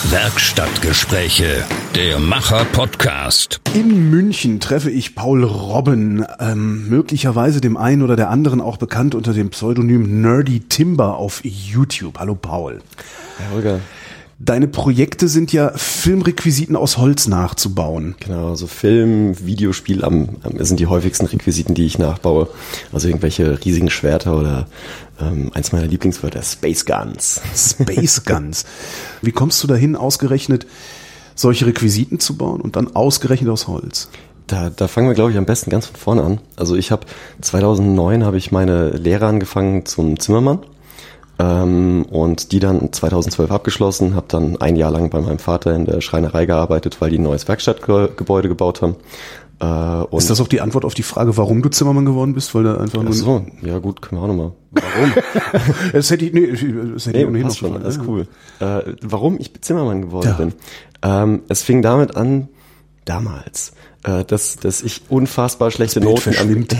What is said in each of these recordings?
Werkstattgespräche, der Macher-Podcast. In München treffe ich Paul Robben, möglicherweise dem einen oder der anderen auch bekannt unter dem Pseudonym Nerdy Timber auf YouTube. Hallo Paul. Herr Holger. Deine Projekte sind ja, Filmrequisiten aus Holz nachzubauen. Genau, also Film, Videospiel sind die häufigsten Requisiten, die ich nachbaue. Also irgendwelche riesigen Schwerter oder eins meiner Lieblingswörter, Space Guns. Space Guns. Wie kommst du dahin, ausgerechnet solche Requisiten zu bauen und dann ausgerechnet aus Holz? Da fangen wir, glaube ich, am besten ganz von vorne an. Also 2009 habe ich meine Lehre angefangen zum Zimmermann. Und die dann 2012 abgeschlossen, habe dann ein Jahr lang bei meinem Vater in der Schreinerei gearbeitet, weil die ein neues Werkstattgebäude gebaut haben. Und ist das auch die Antwort auf die Frage, warum du Zimmermann geworden bist? Weil da einfach nur so, ja gut, können wir auch nochmal. Warum? das hätte ich ohnehin noch schon, alles cool. Warum ich Zimmermann geworden bin? Es fing damit an, damals, dass ich unfassbar schlechte Noten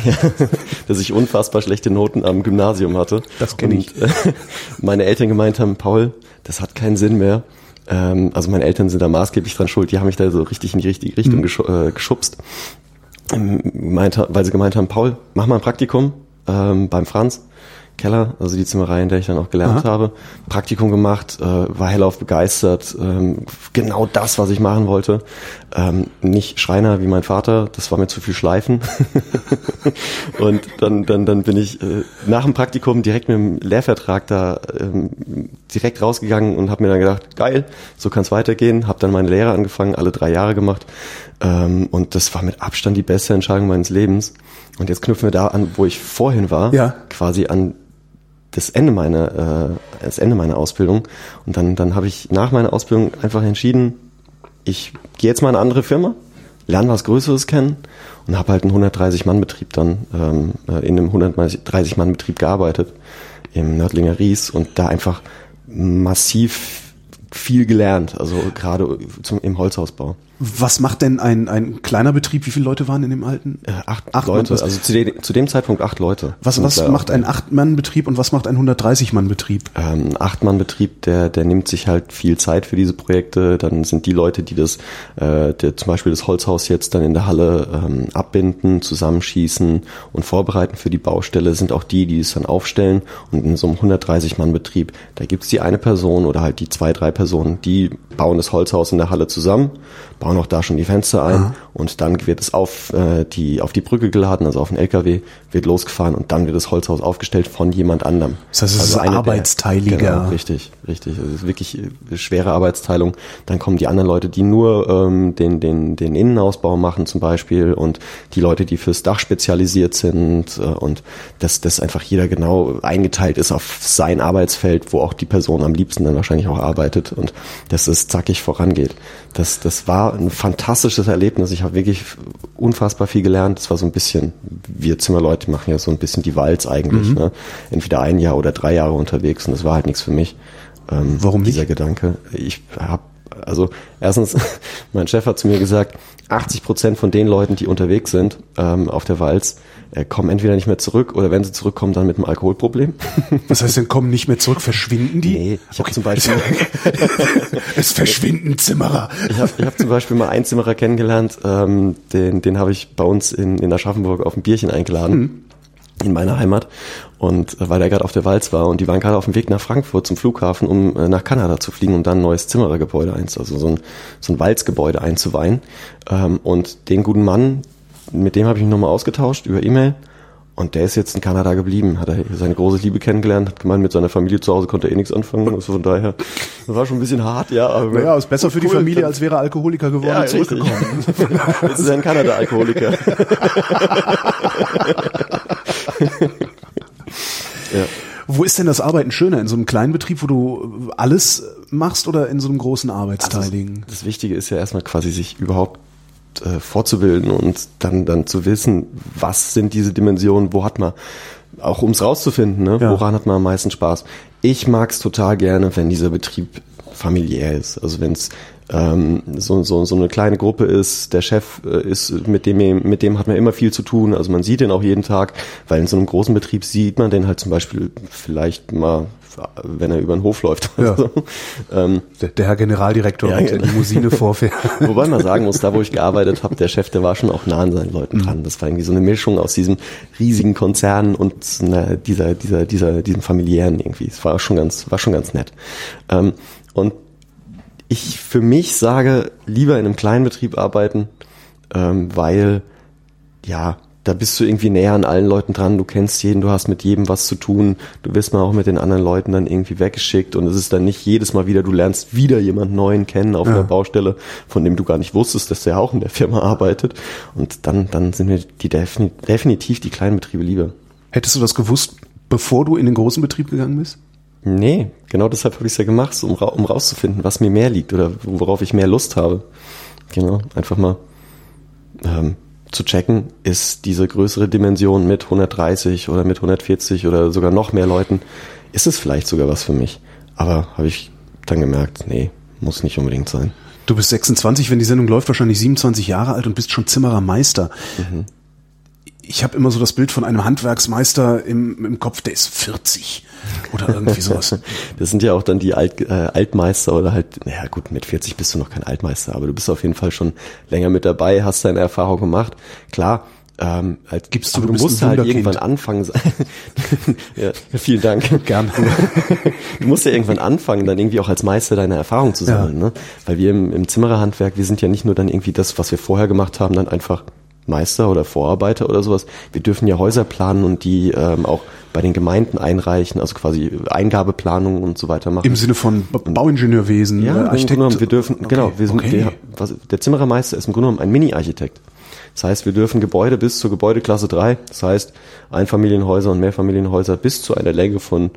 am Gymnasium hatte. Das kenne ich. Meine Eltern gemeint haben, Paul, das hat keinen Sinn mehr. Also meine Eltern sind da maßgeblich dran schuld. Die haben mich da so richtig in die richtige Richtung geschubst. Weil sie gemeint haben, Paul, mach mal ein Praktikum beim Franz Keller, also die Zimmerei, in der ich dann auch gelernt habe, Praktikum gemacht, war hellauf begeistert, genau das, was ich machen wollte. Nicht Schreiner wie mein Vater, das war mir zu viel Schleifen. Und dann bin ich nach dem Praktikum direkt mit dem Lehrvertrag da direkt rausgegangen und habe mir dann gedacht, geil, so kann es weitergehen. Habe dann meine Lehre angefangen, alle 3 Jahre gemacht. Und das war mit Abstand die beste Entscheidung meines Lebens. Und jetzt knüpfen wir da an, wo ich vorhin war, quasi an das Ende meiner Ausbildung. Und dann habe ich nach meiner Ausbildung einfach entschieden, ich gehe jetzt mal in eine andere Firma, lerne was Größeres kennen und habe halt einen 130-Mann-Betrieb dann in einem 130-Mann-Betrieb gearbeitet im Nördlinger Ries und da einfach massiv viel gelernt, also gerade im Holzhausbau. Was macht denn ein kleiner Betrieb? Wie viele Leute waren in dem alten? 8 Leute, also zu dem Zeitpunkt 8 Leute. Was macht ein 8-Mann-Betrieb und was macht ein 130-Mann-Betrieb? Ein 8-Mann-Betrieb, der nimmt sich halt viel Zeit für diese Projekte. Dann sind die Leute, die zum Beispiel das Holzhaus jetzt dann in der Halle abbinden, zusammenschießen und vorbereiten für die Baustelle, sind auch die es dann aufstellen. Und in so einem 130-Mann-Betrieb, da gibt's die eine Person oder halt die 2, 3 Personen, die bauen das Holzhaus in der Halle zusammen, bauen auch da schon die Fenster ein und dann wird es auf die Brücke geladen, also auf den LKW, wird losgefahren und dann wird das Holzhaus aufgestellt von jemand anderem. Das heißt, es ist arbeitsteiliger. Genau, richtig. Also es ist wirklich eine schwere Arbeitsteilung. Dann kommen die anderen Leute, die nur den Innenausbau machen zum Beispiel und die Leute, die fürs Dach spezialisiert sind und dass einfach jeder genau eingeteilt ist auf sein Arbeitsfeld, wo auch die Person am liebsten dann wahrscheinlich auch arbeitet und dass es zackig vorangeht. Das war ein fantastisches Erlebnis. Ich habe wirklich unfassbar viel gelernt. Das war so ein bisschen, wir Zimmerleute machen ja so ein bisschen die Walz eigentlich. Ne? Entweder 1 Jahr oder 3 Jahre unterwegs und das war halt nichts für mich. Warum nicht? Dieser Gedanke. Erstens, mein Chef hat zu mir gesagt, 80% von den Leuten, die unterwegs sind auf der Walz, kommen entweder nicht mehr zurück oder wenn sie zurückkommen, dann mit einem Alkoholproblem. Was heißt denn, kommen nicht mehr zurück? Verschwinden die? Nee, ich habe zum Beispiel... es verschwinden Zimmerer. Ich hab zum Beispiel mal einen Zimmerer kennengelernt, den habe ich bei uns in Aschaffenburg auf ein Bierchen eingeladen. In meiner Heimat und weil er gerade auf der Walz war und die waren gerade auf dem Weg nach Frankfurt zum Flughafen, um nach Kanada zu fliegen und dann ein neues Zimmerergebäude so ein Walzgebäude einzuweihen und den guten Mann, mit dem habe ich mich nochmal ausgetauscht über E-Mail und der ist jetzt in Kanada geblieben, hat er seine große Liebe kennengelernt, hat gemeint, mit seiner Familie zu Hause konnte er nicken anfangen, also von daher, das war schon ein bisschen hart, ja. Aber naja, ist besser für die Familie, als wäre er Alkoholiker geworden und zurückgekommen. Jetzt ist er in Kanada Alkoholiker. Ja. Wo ist denn das Arbeiten schöner? In so einem kleinen Betrieb, wo du alles machst oder in so einem großen arbeitsteiligen? Also das Wichtige ist ja erstmal quasi sich überhaupt vorzubilden und dann zu wissen, was sind diese Dimensionen, wo hat man, auch um es rauszufinden, ne? Ja. Woran hat man am meisten Spaß. Ich mag es total gerne, wenn dieser Betrieb familiär ist. Also wenn es so eine kleine Gruppe ist, der Chef ist, mit dem hat man immer viel zu tun, also man sieht den auch jeden Tag, weil in so einem großen Betrieb sieht man den halt zum Beispiel vielleicht mal wenn er über den Hof läuft. Ja. So. Der Herr Generaldirektor mit der Limousine vorfährt. Wobei man sagen muss, da wo ich gearbeitet habe, der Chef, der war schon auch nah an seinen Leuten dran. Das war irgendwie so eine Mischung aus diesem riesigen Konzern und diesem familiären irgendwie. Es war schon ganz nett. Und ich für mich sage, lieber in einem kleinen Betrieb arbeiten, weil, ja, da bist du irgendwie näher an allen Leuten dran, du kennst jeden, du hast mit jedem was zu tun, du wirst mal auch mit den anderen Leuten dann irgendwie weggeschickt und es ist dann nicht jedes Mal wieder, du lernst wieder jemanden Neuen kennen auf einer Baustelle, von dem du gar nicht wusstest, dass der auch in der Firma arbeitet, und dann sind mir die definitiv die kleinen Betriebe lieber. Hättest du das gewusst, bevor du in den großen Betrieb gegangen bist? Nee, genau deshalb habe ich es ja gemacht, so, um rauszufinden, was mir mehr liegt oder worauf ich mehr Lust habe. Genau, einfach mal zu checken, ist diese größere Dimension mit 130 oder mit 140 oder sogar noch mehr Leuten, ist es vielleicht sogar was für mich. Aber habe ich dann gemerkt, nee, muss nicht unbedingt sein. Du bist 26, wenn die Sendung läuft, wahrscheinlich 27 Jahre alt und bist schon Zimmerermeister. Mhm. Ich habe immer so das Bild von einem Handwerksmeister im Kopf, der ist 40 oder irgendwie sowas. Das sind ja auch dann die Altmeister oder halt, naja gut, mit 40 bist du noch kein Altmeister, aber du bist auf jeden Fall schon länger mit dabei, hast deine Erfahrung gemacht. Klar, halt gibst du musst halt irgendwann anfangen. Ja, vielen Dank. Gerne. Du musst ja irgendwann anfangen, dann irgendwie auch als Meister deine Erfahrung zu sammeln, ne? Weil wir im Zimmererhandwerk, wir sind ja nicht nur dann irgendwie das, was wir vorher gemacht haben, dann einfach Meister oder Vorarbeiter oder sowas. Wir dürfen ja Häuser planen und die auch bei den Gemeinden einreichen, also quasi Eingabeplanungen und so weiter machen. Im Sinne von Bauingenieurwesen, ja, Architekt. Wir dürfen, okay, genau, der Zimmerermeister ist im Grunde genommen ein Mini-Architekt. Das heißt, wir dürfen Gebäude bis zur Gebäudeklasse 3, das heißt Einfamilienhäuser und Mehrfamilienhäuser bis zu einer Länge von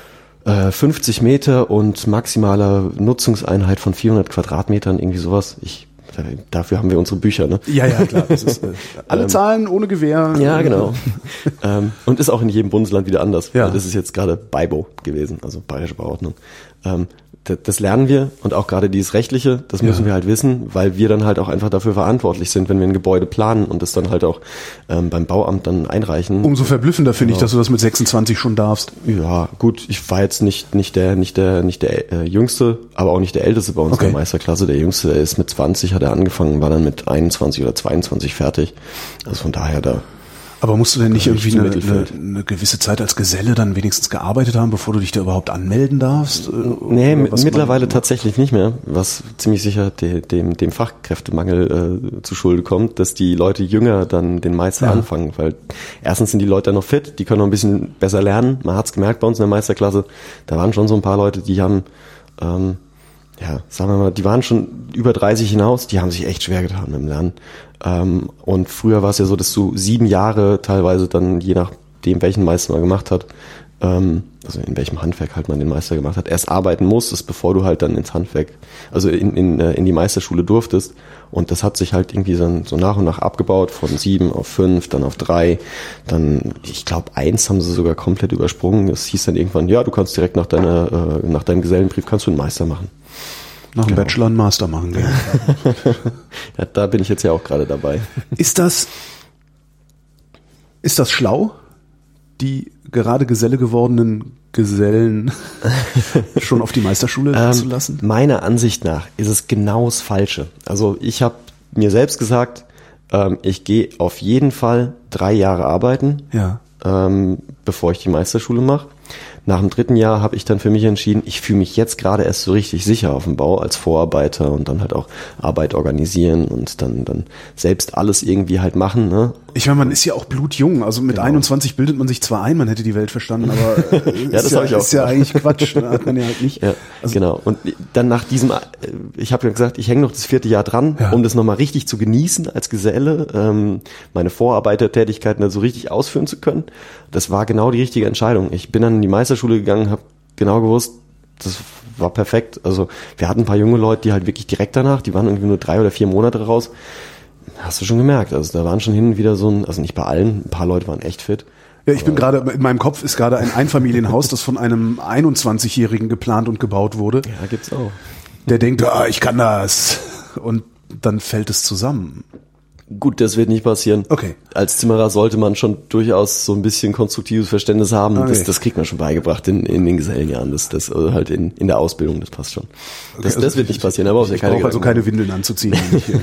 50 Meter und maximaler Nutzungseinheit von 400 Quadratmetern, irgendwie sowas. Dafür haben wir unsere Bücher, ne? Ja, klar. Das ist, alle Zahlen ohne Gewähr. Ja, genau. Und ist auch in jedem Bundesland wieder anders. Ja. Weil das ist jetzt gerade BIBO gewesen, also Bayerische Bauordnung. Das lernen wir, und auch gerade dieses Rechtliche, das müssen wir halt wissen, weil wir dann halt auch einfach dafür verantwortlich sind, wenn wir ein Gebäude planen und das dann halt auch beim Bauamt dann einreichen. Umso verblüffender finde ich, dass du das mit 26 schon darfst. Ja, gut, ich war jetzt nicht der Jüngste, aber auch nicht der Älteste bei uns in der Meisterklasse. Der Jüngste, der ist mit 20, hat er angefangen, war dann mit 21 oder 22 fertig. Also von daher da. Aber musst du denn nicht irgendwie eine gewisse Zeit als Geselle dann wenigstens gearbeitet haben, bevor du dich da überhaupt anmelden darfst? Nee, mittlerweile tatsächlich nicht mehr, was ziemlich sicher dem Fachkräftemangel zu Schulde kommt, dass die Leute jünger dann den Meister anfangen, weil erstens sind die Leute dann noch fit, die können noch ein bisschen besser lernen. Man hat's gemerkt bei uns in der Meisterklasse, da waren schon so ein paar Leute, die haben sagen wir mal, die waren schon über 30 hinaus, die haben sich echt schwer getan mit dem Lernen. Und früher war es ja so, dass du 7 Jahre teilweise dann, je nachdem, welchen Meister man gemacht hat, also in welchem Handwerk halt man den Meister gemacht hat, erst arbeiten musstest, bevor du halt dann ins Handwerk, also in die Meisterschule durftest. Und das hat sich halt irgendwie so nach und nach abgebaut, von 7 auf 5, dann auf 3, dann, ich glaube, 1 haben sie sogar komplett übersprungen. Es hieß dann irgendwann, ja, du kannst direkt nach deinem Gesellenbrief kannst du einen Meister machen. Nach dem Bachelor einen Master machen, gell? Ja, da bin ich jetzt ja auch gerade dabei. Ist das schlau, die gerade Geselle gewordenen Gesellen schon auf die Meisterschule zu lassen? Meiner Ansicht nach ist es genau das Falsche. Also ich habe mir selbst gesagt, ich gehe auf jeden Fall 3 Jahre arbeiten, bevor ich die Meisterschule mache. Nach dem 3. Jahr habe ich dann für mich entschieden, ich fühle mich jetzt gerade erst so richtig sicher auf dem Bau als Vorarbeiter und dann halt auch Arbeit organisieren und dann selbst alles irgendwie halt machen, ne? Ich meine, man ist ja auch blutjung, also mit 21 bildet man sich zwar ein, man hätte die Welt verstanden, aber ist ja eigentlich Quatsch, hat man ja halt nicht. Ja, also, genau. Und dann nach diesem, ich habe ja gesagt, ich hänge noch das 4. Jahr dran, um das nochmal richtig zu genießen als Geselle, meine Vorarbeitertätigkeiten da so richtig ausführen zu können. Das war genau die richtige Entscheidung. Ich bin dann in die Meisterschule gegangen, habe genau gewusst, das war perfekt. Also wir hatten ein paar junge Leute, die halt wirklich direkt danach, die waren irgendwie nur 3 oder 4 Monate raus. Hast du schon gemerkt. Also da waren schon hin und wieder also nicht bei allen, ein paar Leute waren echt fit. Ja, ich bin gerade, in meinem Kopf ist gerade ein Einfamilienhaus, das von einem 21-Jährigen geplant und gebaut wurde. Ja, gibt's auch. Der denkt, ich kann das. Und dann fällt es zusammen. Gut, das wird nicht passieren. Okay. Als Zimmerer sollte man schon durchaus so ein bisschen konstruktives Verständnis haben. Okay. Das kriegt man schon beigebracht in den Gesellenjahren. Das also halt in der Ausbildung, das passt schon. Das, also das wird nicht passieren, aber auch ich brauche also keine Windeln anzuziehen.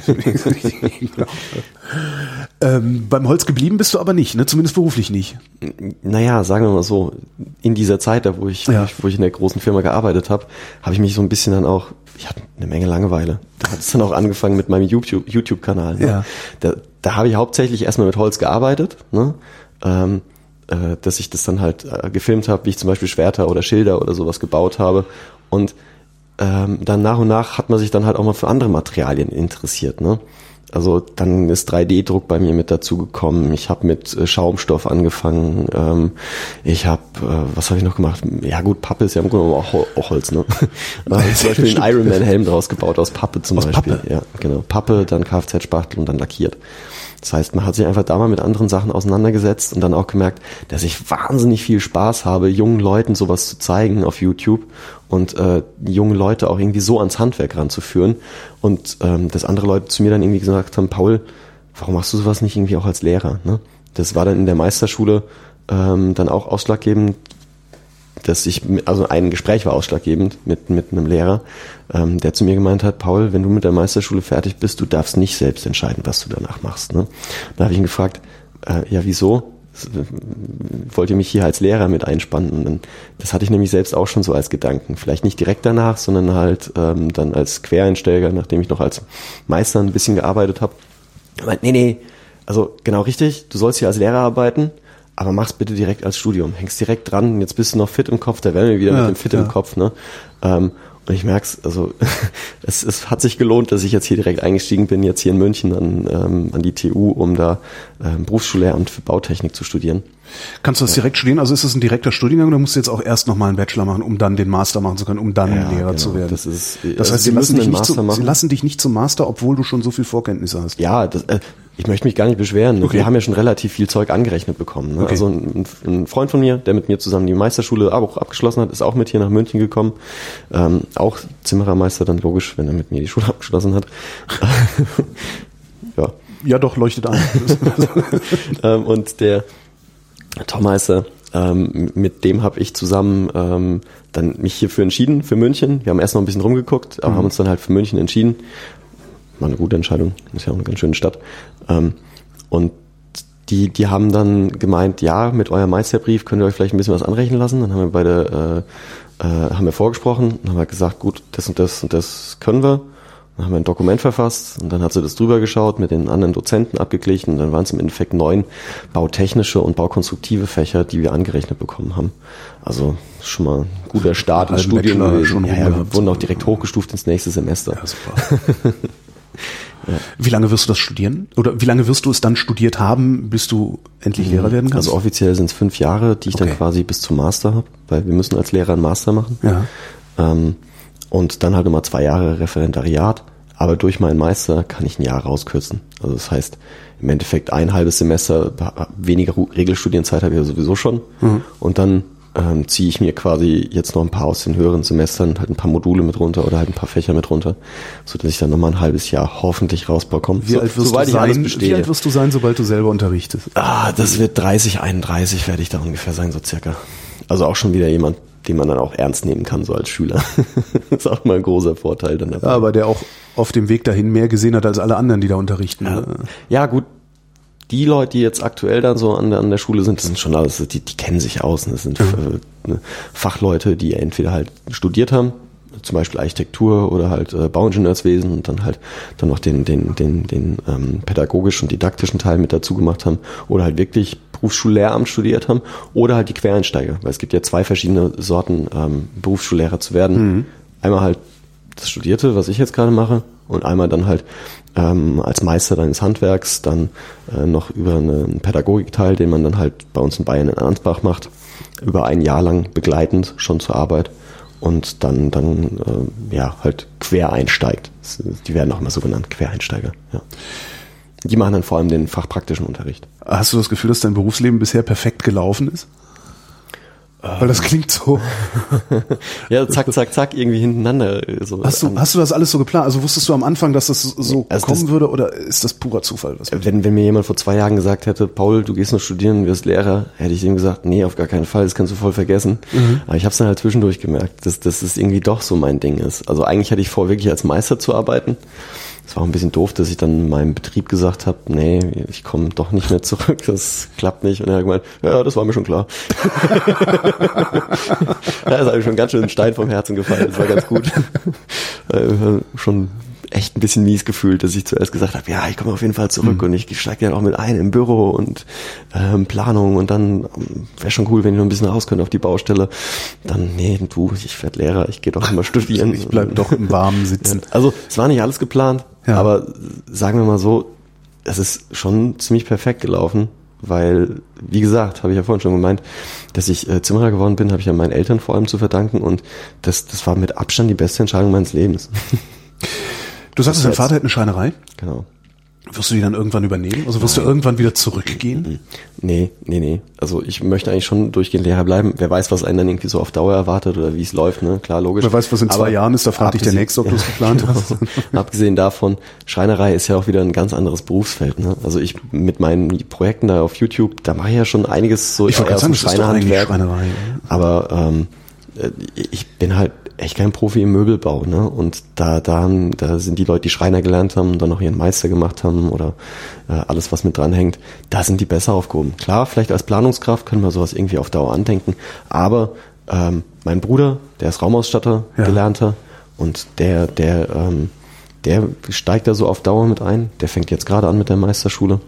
Beim Holz geblieben bist du aber nicht, ne? Zumindest beruflich nicht. Naja, sagen wir mal so, in dieser Zeit, da wo ich in der großen Firma gearbeitet habe, habe ich mich so ein bisschen dann auch, ich hatte eine Menge Langeweile. Da hat es dann auch angefangen mit meinem YouTube-Kanal. Ne? Ja. Da habe ich hauptsächlich erstmal mit Holz gearbeitet, ne? Dass ich das dann halt gefilmt habe, wie ich zum Beispiel Schwerter oder Schilder oder sowas gebaut habe. Und dann nach und nach hat man sich dann halt auch mal für andere Materialien interessiert, ne? Also dann ist 3D-Druck bei mir mit dazugekommen. Ich habe mit Schaumstoff angefangen. Ich habe, was habe ich noch gemacht? Ja gut, Pappe ist ja im Grunde auch Holz, ne? Zum Beispiel einen Ironman-Helm draus gebaut aus Pappe zum Beispiel. Pappe? Ja, genau. Pappe, dann Kfz-Spachtel und dann lackiert. Das heißt, man hat sich einfach da mal mit anderen Sachen auseinandergesetzt und dann auch gemerkt, dass ich wahnsinnig viel Spaß habe, jungen Leuten sowas zu zeigen auf YouTube und junge Leute auch irgendwie so ans Handwerk ranzuführen und dass andere Leute zu mir dann irgendwie gesagt haben, Paul, warum machst du sowas nicht irgendwie auch als Lehrer? Ne? Das war dann in der Meisterschule dann auch ausschlaggebend, also ein Gespräch war ausschlaggebend mit einem Lehrer, der zu mir gemeint hat, Paul, wenn du mit der Meisterschule fertig bist, du darfst nicht selbst entscheiden, was du danach machst. Ne? Da habe ich ihn gefragt, ja wieso? Wollt ihr mich hier als Lehrer mit einspannen? Und das hatte ich nämlich selbst auch schon so als Gedanken. Vielleicht nicht direkt danach, sondern halt dann als Quereinsteiger, nachdem ich noch als Meister ein bisschen gearbeitet habe. Er meint, nee, also genau richtig, du sollst hier als Lehrer arbeiten, aber mach's bitte direkt als Studium. Hängst direkt dran, jetzt bist du noch fit im Kopf, da werden wir wieder mit dem Fit im Kopf. Ne? Und ich merk's, also es hat sich gelohnt, dass ich jetzt hier direkt eingestiegen bin, jetzt hier in München an die TU, um da Berufsschullehramt für Bautechnik zu studieren. Kannst du das direkt studieren? Also ist das ein direkter Studiengang oder musst du jetzt auch erst nochmal einen Bachelor machen, um dann den Master machen zu können, um dann Lehrer zu werden? Das heißt, sie lassen dich nicht zum Master, obwohl du schon so viel Vorkenntnisse hast. Ja, ich möchte mich gar nicht beschweren. Okay. Wir haben ja schon relativ viel Zeug angerechnet bekommen. Ne? Okay. Also ein Freund von mir, der mit mir zusammen die Meisterschule auch abgeschlossen hat, ist auch mit hier nach München gekommen. Auch Zimmerermeister, dann logisch, wenn er mit mir die Schule abgeschlossen hat. Ja, doch, leuchtet ein. Und der Tormeister, mit dem habe ich zusammen dann mich hierfür entschieden, für München. Wir haben erst noch ein bisschen rumgeguckt, aber haben uns dann halt für München entschieden. War eine gute Entscheidung, ist ja auch eine ganz schöne Stadt. Und die haben dann gemeint, ja, mit eurem Meisterbrief könnt ihr euch vielleicht ein bisschen was anrechnen lassen. Dann haben wir beide haben wir vorgesprochen und haben halt gesagt, gut, das und das und das können wir. Dann haben wir ein Dokument verfasst und dann hat sie das drüber geschaut, mit den anderen Dozenten abgeglichen und dann waren es im Endeffekt 9 bautechnische und baukonstruktive Fächer, die wir angerechnet bekommen haben. Also schon mal ein guter Start ins Studium gewesen. Wir wurden auch direkt hochgestuft ins nächste Semester. Ja, super. Ja. Wie lange wirst du das studieren? Oder wie lange wirst du es dann studiert haben, bis du endlich Lehrer werden kannst? Also offiziell sind es 5 Jahre, die ich dann quasi bis zum Master habe, weil wir müssen als Lehrer einen Master machen. Ja. Und dann halt nochmal 2 Jahre Referendariat. Aber durch meinen Meister kann ich ein Jahr rauskürzen. Also das heißt, im Endeffekt ein halbes Semester weniger Regelstudienzeit habe ich ja sowieso schon. Mhm. Und dann ziehe ich mir quasi jetzt noch ein paar aus den höheren Semestern, halt ein paar Module mit runter oder halt ein paar Fächer mit runter, sodass ich dann nochmal ein halbes Jahr hoffentlich rausbekomme. Wie alt wirst du sein, sobald du selber unterrichtest? Das wird 30, 31 werde ich da ungefähr sein, so circa. Also auch schon wieder jemand, den man dann auch ernst nehmen kann, so als Schüler. Das ist auch mal ein großer Vorteil dann dabei. Ja, aber der auch auf dem Weg dahin mehr gesehen hat als alle anderen, die da unterrichten. Ja gut, die Leute, die jetzt aktuell dann so an der Schule sind, das sind schon alles, die kennen sich aus. Das sind Fachleute, die entweder halt studiert haben, zum Beispiel Architektur oder halt Bauingenieurswesen und dann halt dann noch den pädagogischen und didaktischen Teil mit dazu gemacht haben oder halt wirklich Berufsschullehramt studiert haben oder halt die Quereinsteiger, weil es gibt ja 2 verschiedene Sorten, Berufsschullehrer zu werden. Mhm. Einmal halt das Studierte, was ich jetzt gerade mache, und einmal dann halt als Meister deines Handwerks, dann noch über einen Pädagogikteil, den man dann halt bei uns in Bayern in Ansbach macht, über ein Jahr lang begleitend schon zur Arbeit und dann halt quer einsteigt. Die werden auch immer so genannt, Quereinsteiger. Ja. Die machen dann vor allem den fachpraktischen Unterricht. Hast du das Gefühl, dass dein Berufsleben bisher perfekt gelaufen ist? Weil das klingt so. Ja, zack, zack, zack, irgendwie hintereinander. So. Hast du das alles so geplant? Also wusstest du am Anfang, dass das so kommen würde, oder ist das purer Zufall? Wenn mir jemand vor 2 Jahren gesagt hätte, Paul, du gehst noch studieren, wirst Lehrer, hätte ich ihm gesagt, nee, auf gar keinen Fall, das kannst du voll vergessen. Aber ich habe es dann halt zwischendurch gemerkt, dass das irgendwie doch so mein Ding ist. Also eigentlich hatte ich vor, wirklich als Meister zu arbeiten. Es war auch ein bisschen doof, dass ich dann in meinem Betrieb gesagt habe, nee, ich komme doch nicht mehr zurück, das klappt nicht. Und er hat gemeint, ja, das war mir schon klar. Da ist eigentlich schon ganz schön ein Stein vom Herzen gefallen, das war ganz gut. Schon echt ein bisschen mies gefühlt, dass ich zuerst gesagt habe, ja, ich komme auf jeden Fall zurück und ich steige ja auch mit ein im Büro und Planung und dann wäre schon cool, wenn ich noch ein bisschen raus könnte auf die Baustelle. Dann, nee, ich werde Lehrer, ich gehe doch immer studieren. Ich bleib doch im Warmen sitzen. Also es war nicht alles geplant, aber sagen wir mal so, es ist schon ziemlich perfekt gelaufen, weil, wie gesagt, habe ich ja vorhin schon gemeint, dass ich Zimmerer geworden bin, habe ich ja meinen Eltern vor allem zu verdanken und das war mit Abstand die beste Entscheidung meines Lebens. Du sagst, dein Vater hat eine Schreinerei? Genau. Wirst du die dann irgendwann übernehmen? Also wirst du irgendwann wieder zurückgehen? Nee. Also ich möchte eigentlich schon durchgehend Lehrer bleiben. Wer weiß, was einen dann irgendwie so auf Dauer erwartet oder wie es läuft, ne? Klar, logisch. Wer weiß, was in 2 Jahren ist, da fragt dich der Nächste, ob du es geplant hast. Abgesehen davon, Schreinerei ist ja auch wieder ein ganz anderes Berufsfeld, ne? Also ich mit meinen Projekten da auf YouTube, da mache ich ja schon einiges so. Ich wollte gerade sagen, das ist doch eigentlich Schreinerei. Aber ich bin halt echt kein Profi im Möbelbau, ne? Und da sind die Leute, die Schreiner gelernt haben und dann noch ihren Meister gemacht haben oder alles, was mit dran hängt, da sind die besser aufgehoben. Klar, vielleicht als Planungskraft können wir sowas irgendwie auf Dauer andenken, aber mein Bruder, der ist Raumausstatter, Gelernter, und der steigt da so auf Dauer mit ein. Der fängt jetzt gerade an mit der Meisterschule.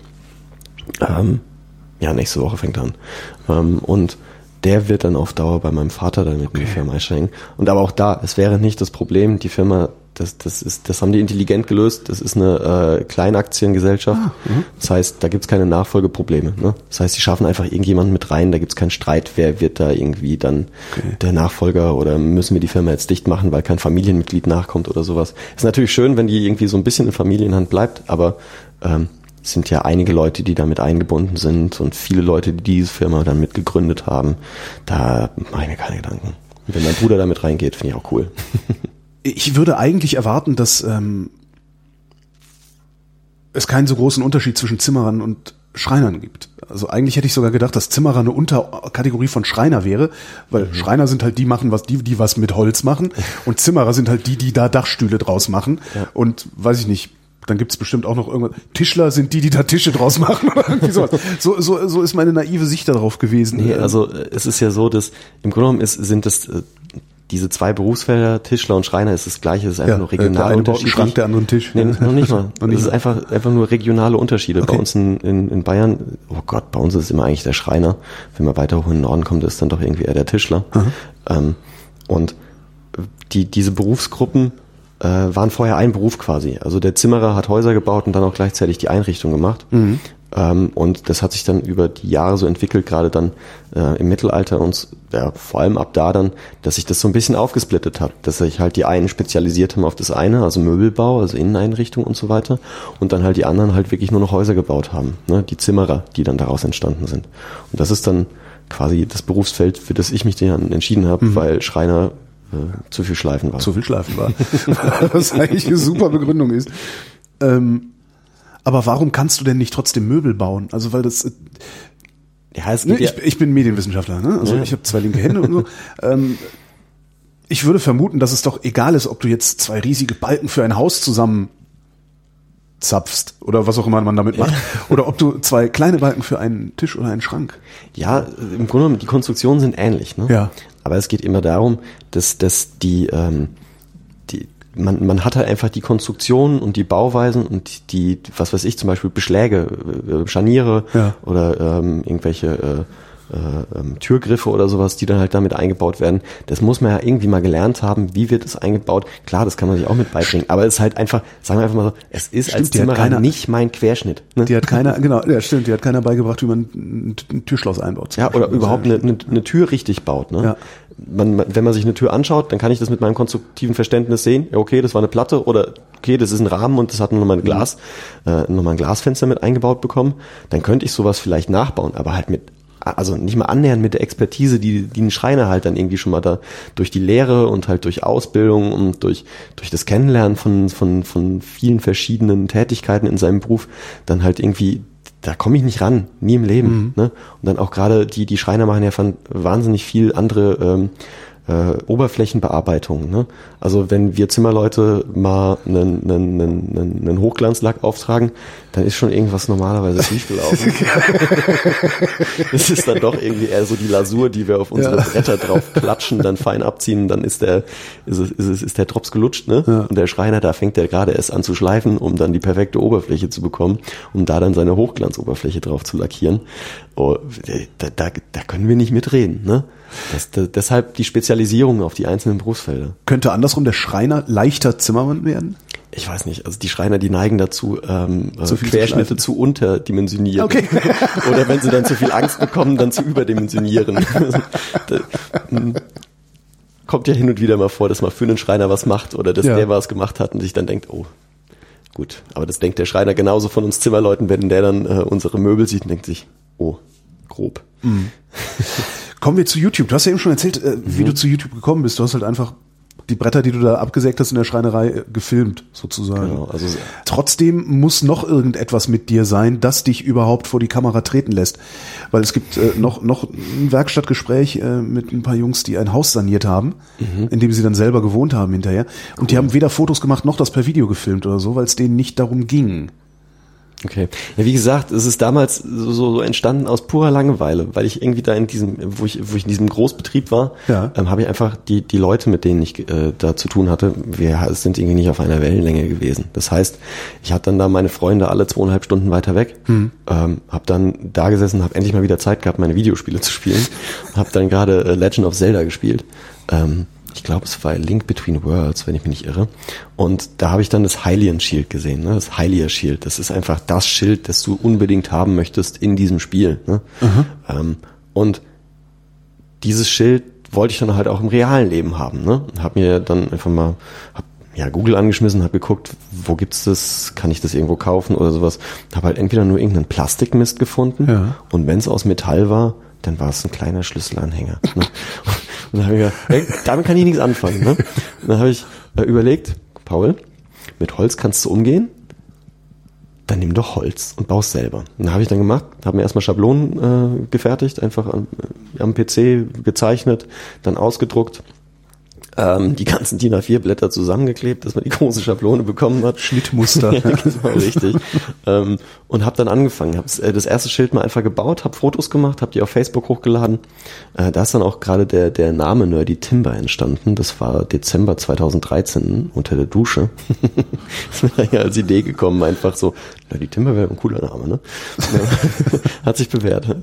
Nächste Woche fängt er an. Und der wird dann auf Dauer bei meinem Vater dann mit in die Firma einsteigen. Und aber auch da, es wäre nicht das Problem, die Firma, das haben die intelligent gelöst, das ist eine Kleinaktiengesellschaft. Das heißt, da gibt's keine Nachfolgeprobleme. Ne? Das heißt, sie schaffen einfach irgendjemanden mit rein, da gibt's keinen Streit, wer wird da irgendwie dann der Nachfolger oder müssen wir die Firma jetzt dicht machen, weil kein Familienmitglied nachkommt oder sowas. Ist natürlich schön, wenn die irgendwie so ein bisschen in Familienhand bleibt, aber es sind ja einige Leute, die damit eingebunden sind und viele Leute, die diese Firma dann mitgegründet haben. Da mache ich mir keine Gedanken. Und wenn mein Bruder damit reingeht, finde ich auch cool. Ich würde eigentlich erwarten, dass es keinen so großen Unterschied zwischen Zimmerern und Schreinern gibt. Also eigentlich hätte ich sogar gedacht, dass Zimmerer eine Unterkategorie von Schreiner wäre, weil Schreiner sind halt die machen, die was mit Holz machen, und Zimmerer sind halt die da Dachstühle draus machen. Ja. Und weiß ich nicht, dann gibt's bestimmt auch noch irgendwas. Tischler sind die da Tische draus machen oder irgendwie sowas. So ist meine naive Sicht darauf gewesen. Nee, also es ist ja so, dass im Grunde genommen sind das diese 2 Berufsfelder, Tischler und Schreiner, ist das Gleiche, es ist einfach nur regionale Unterschiede. Der Schrank, der andere Tisch. Nee, noch nicht mal. Es ist einfach nur regionale Unterschiede. Okay. Bei uns in Bayern, oh Gott, bei uns ist es immer eigentlich der Schreiner. Wenn man weiter hoch in den Norden kommt, ist dann doch irgendwie eher der Tischler. Und diese Berufsgruppen waren vorher ein Beruf quasi. Also der Zimmerer hat Häuser gebaut und dann auch gleichzeitig die Einrichtung gemacht. Und das hat sich dann über die Jahre so entwickelt, gerade dann im Mittelalter und vor allem ab da dann, dass sich das so ein bisschen aufgesplittet hat, dass sich halt die einen spezialisiert haben auf das eine, also Möbelbau, also Inneneinrichtung und so weiter, und dann halt die anderen halt wirklich nur noch Häuser gebaut haben, ne? Die Zimmerer, die dann daraus entstanden sind. Und das ist dann quasi das Berufsfeld, für das ich mich dann entschieden habe, weil Schreiner zu viel Schleifen war. Zu viel Schleifen war. Was eigentlich eine super Begründung ist. Aber warum kannst du denn nicht trotzdem Möbel bauen? Also weil das... ich bin Medienwissenschaftler, ne? Also ich habe 2 linke Hände und so. Ich würde vermuten, dass es doch egal ist, ob du jetzt 2 riesige Balken für ein Haus zusammen zapfst oder was auch immer man damit macht, oder ob du 2 kleine Balken für einen Tisch oder einen Schrank. Ja, im Grunde genommen, die Konstruktionen sind ähnlich, ne? Ja. Aber es geht immer darum, dass man hat halt einfach die Konstruktionen und die Bauweisen und die, was weiß ich, zum Beispiel Beschläge, Scharniere oder irgendwelche Türgriffe oder sowas, die dann halt damit eingebaut werden. Das muss man ja irgendwie mal gelernt haben, wie wird es eingebaut. Klar, das kann man sich auch mit beibringen, aber es ist halt einfach, sagen wir einfach mal so, es ist als Zimmerer nicht mein Querschnitt. Ne? Die hat keiner, genau, ja stimmt, die hat keiner beigebracht, wie man ein Türschloss einbaut. Ja, oder überhaupt eine Tür richtig baut. Ne? Ja. Wenn man sich eine Tür anschaut, dann kann ich das mit meinem konstruktiven Verständnis sehen. Ja, okay, das war eine Platte, oder okay, das ist ein Rahmen und das hat nochmal ein Glasfenster mit eingebaut bekommen. Dann könnte ich sowas vielleicht nachbauen, aber halt mit also nicht mal annähernd mit der Expertise, die ein Schreiner halt dann irgendwie schon mal da durch die Lehre und halt durch Ausbildung und durch das Kennenlernen von vielen verschiedenen Tätigkeiten in seinem Beruf dann halt irgendwie, da komme ich nicht ran, nie im Leben. Ne? Und dann auch gerade die Schreiner machen ja wahnsinnig viel andere Oberflächenbearbeitung. Ne? Also wenn wir Zimmerleute mal einen Hochglanzlack auftragen, dann ist schon irgendwas normalerweise schiefgelaufen. Das ist dann doch irgendwie eher so die Lasur, die wir auf unsere Bretter drauf klatschen, dann fein abziehen, dann ist der Drops gelutscht, ne? Ja. Und der Schreiner, da fängt der gerade erst an zu schleifen, um dann die perfekte Oberfläche zu bekommen, um da dann seine Hochglanzoberfläche drauf zu lackieren. Oh, da können wir nicht mitreden, ne? Deshalb die Spezialisierung auf die einzelnen Berufsfelder. Könnte andersrum der Schreiner leichter Zimmermann werden? Ich weiß nicht, also die Schreiner, die neigen dazu, Querschnitte zu unterdimensionieren. Okay. Oder wenn sie dann zu viel Angst bekommen, dann zu überdimensionieren. Kommt ja hin und wieder mal vor, dass man für einen Schreiner was macht oder dass der was gemacht hat und sich dann denkt, oh, gut, aber das denkt der Schreiner genauso von uns Zimmerleuten, wenn der dann unsere Möbel sieht und denkt sich, oh, grob. Mhm. Kommen wir zu YouTube. Du hast ja eben schon erzählt, wie du zu YouTube gekommen bist. Du hast halt einfach die Bretter, die du da abgesägt hast in der Schreinerei, gefilmt, sozusagen. Genau, also trotzdem muss noch irgendetwas mit dir sein, das dich überhaupt vor die Kamera treten lässt. Weil es gibt noch ein Werkstattgespräch mit ein paar Jungs, die ein Haus saniert haben, in dem sie dann selber gewohnt haben hinterher. Und die haben weder Fotos gemacht, noch das per Video gefilmt oder so, weil es denen nicht darum ging. Okay. Ja, wie gesagt, es ist damals so entstanden aus purer Langeweile, weil ich irgendwie da in diesem, wo ich in diesem Großbetrieb war, habe ich einfach die Leute, mit denen ich da zu tun hatte, wir sind irgendwie nicht auf einer Wellenlänge gewesen. Das heißt, ich hatte dann da meine Freunde alle 2,5 Stunden weiter weg, habe dann da gesessen, habe endlich mal wieder Zeit gehabt, meine Videospiele zu spielen, habe dann gerade Legend of Zelda gespielt. Ich glaube, es war Link Between Worlds, wenn ich mich nicht irre. Und da habe ich dann das Hylian Shield gesehen, ne? Das Hylia Shield. Das ist einfach das Schild, das du unbedingt haben möchtest in diesem Spiel. Ne? Und dieses Schild wollte ich dann halt auch im realen Leben haben. Ne? Und habe mir dann einfach mal Google angeschmissen, habe geguckt, wo gibt's das, kann ich das irgendwo kaufen oder sowas. Habe halt entweder nur irgendeinen Plastikmist gefunden und wenn es aus Metall war, dann war es ein kleiner Schlüsselanhänger. Ne? Und dann habe ich gedacht, damit kann ich nichts anfangen. Ne? Und dann habe ich überlegt, Paul, mit Holz kannst du umgehen, dann nimm doch Holz und baust selber. Und dann habe ich dann gemacht, habe mir erstmal Schablonen gefertigt, einfach am PC gezeichnet, dann ausgedruckt, die ganzen DIN A4-Blätter zusammengeklebt, dass man die große Schablone bekommen hat. Schnittmuster. Ja, genau, richtig. Und habe dann angefangen, habe das erste Schild mal einfach gebaut, habe Fotos gemacht, habe die auf Facebook hochgeladen. Da ist dann auch gerade der Name Nerdy Timber entstanden. Das war Dezember 2013 unter der Dusche. Ist mir dann ja als Idee gekommen, einfach so, Nerdy Timber wäre ein cooler Name, ne? Hat sich bewährt.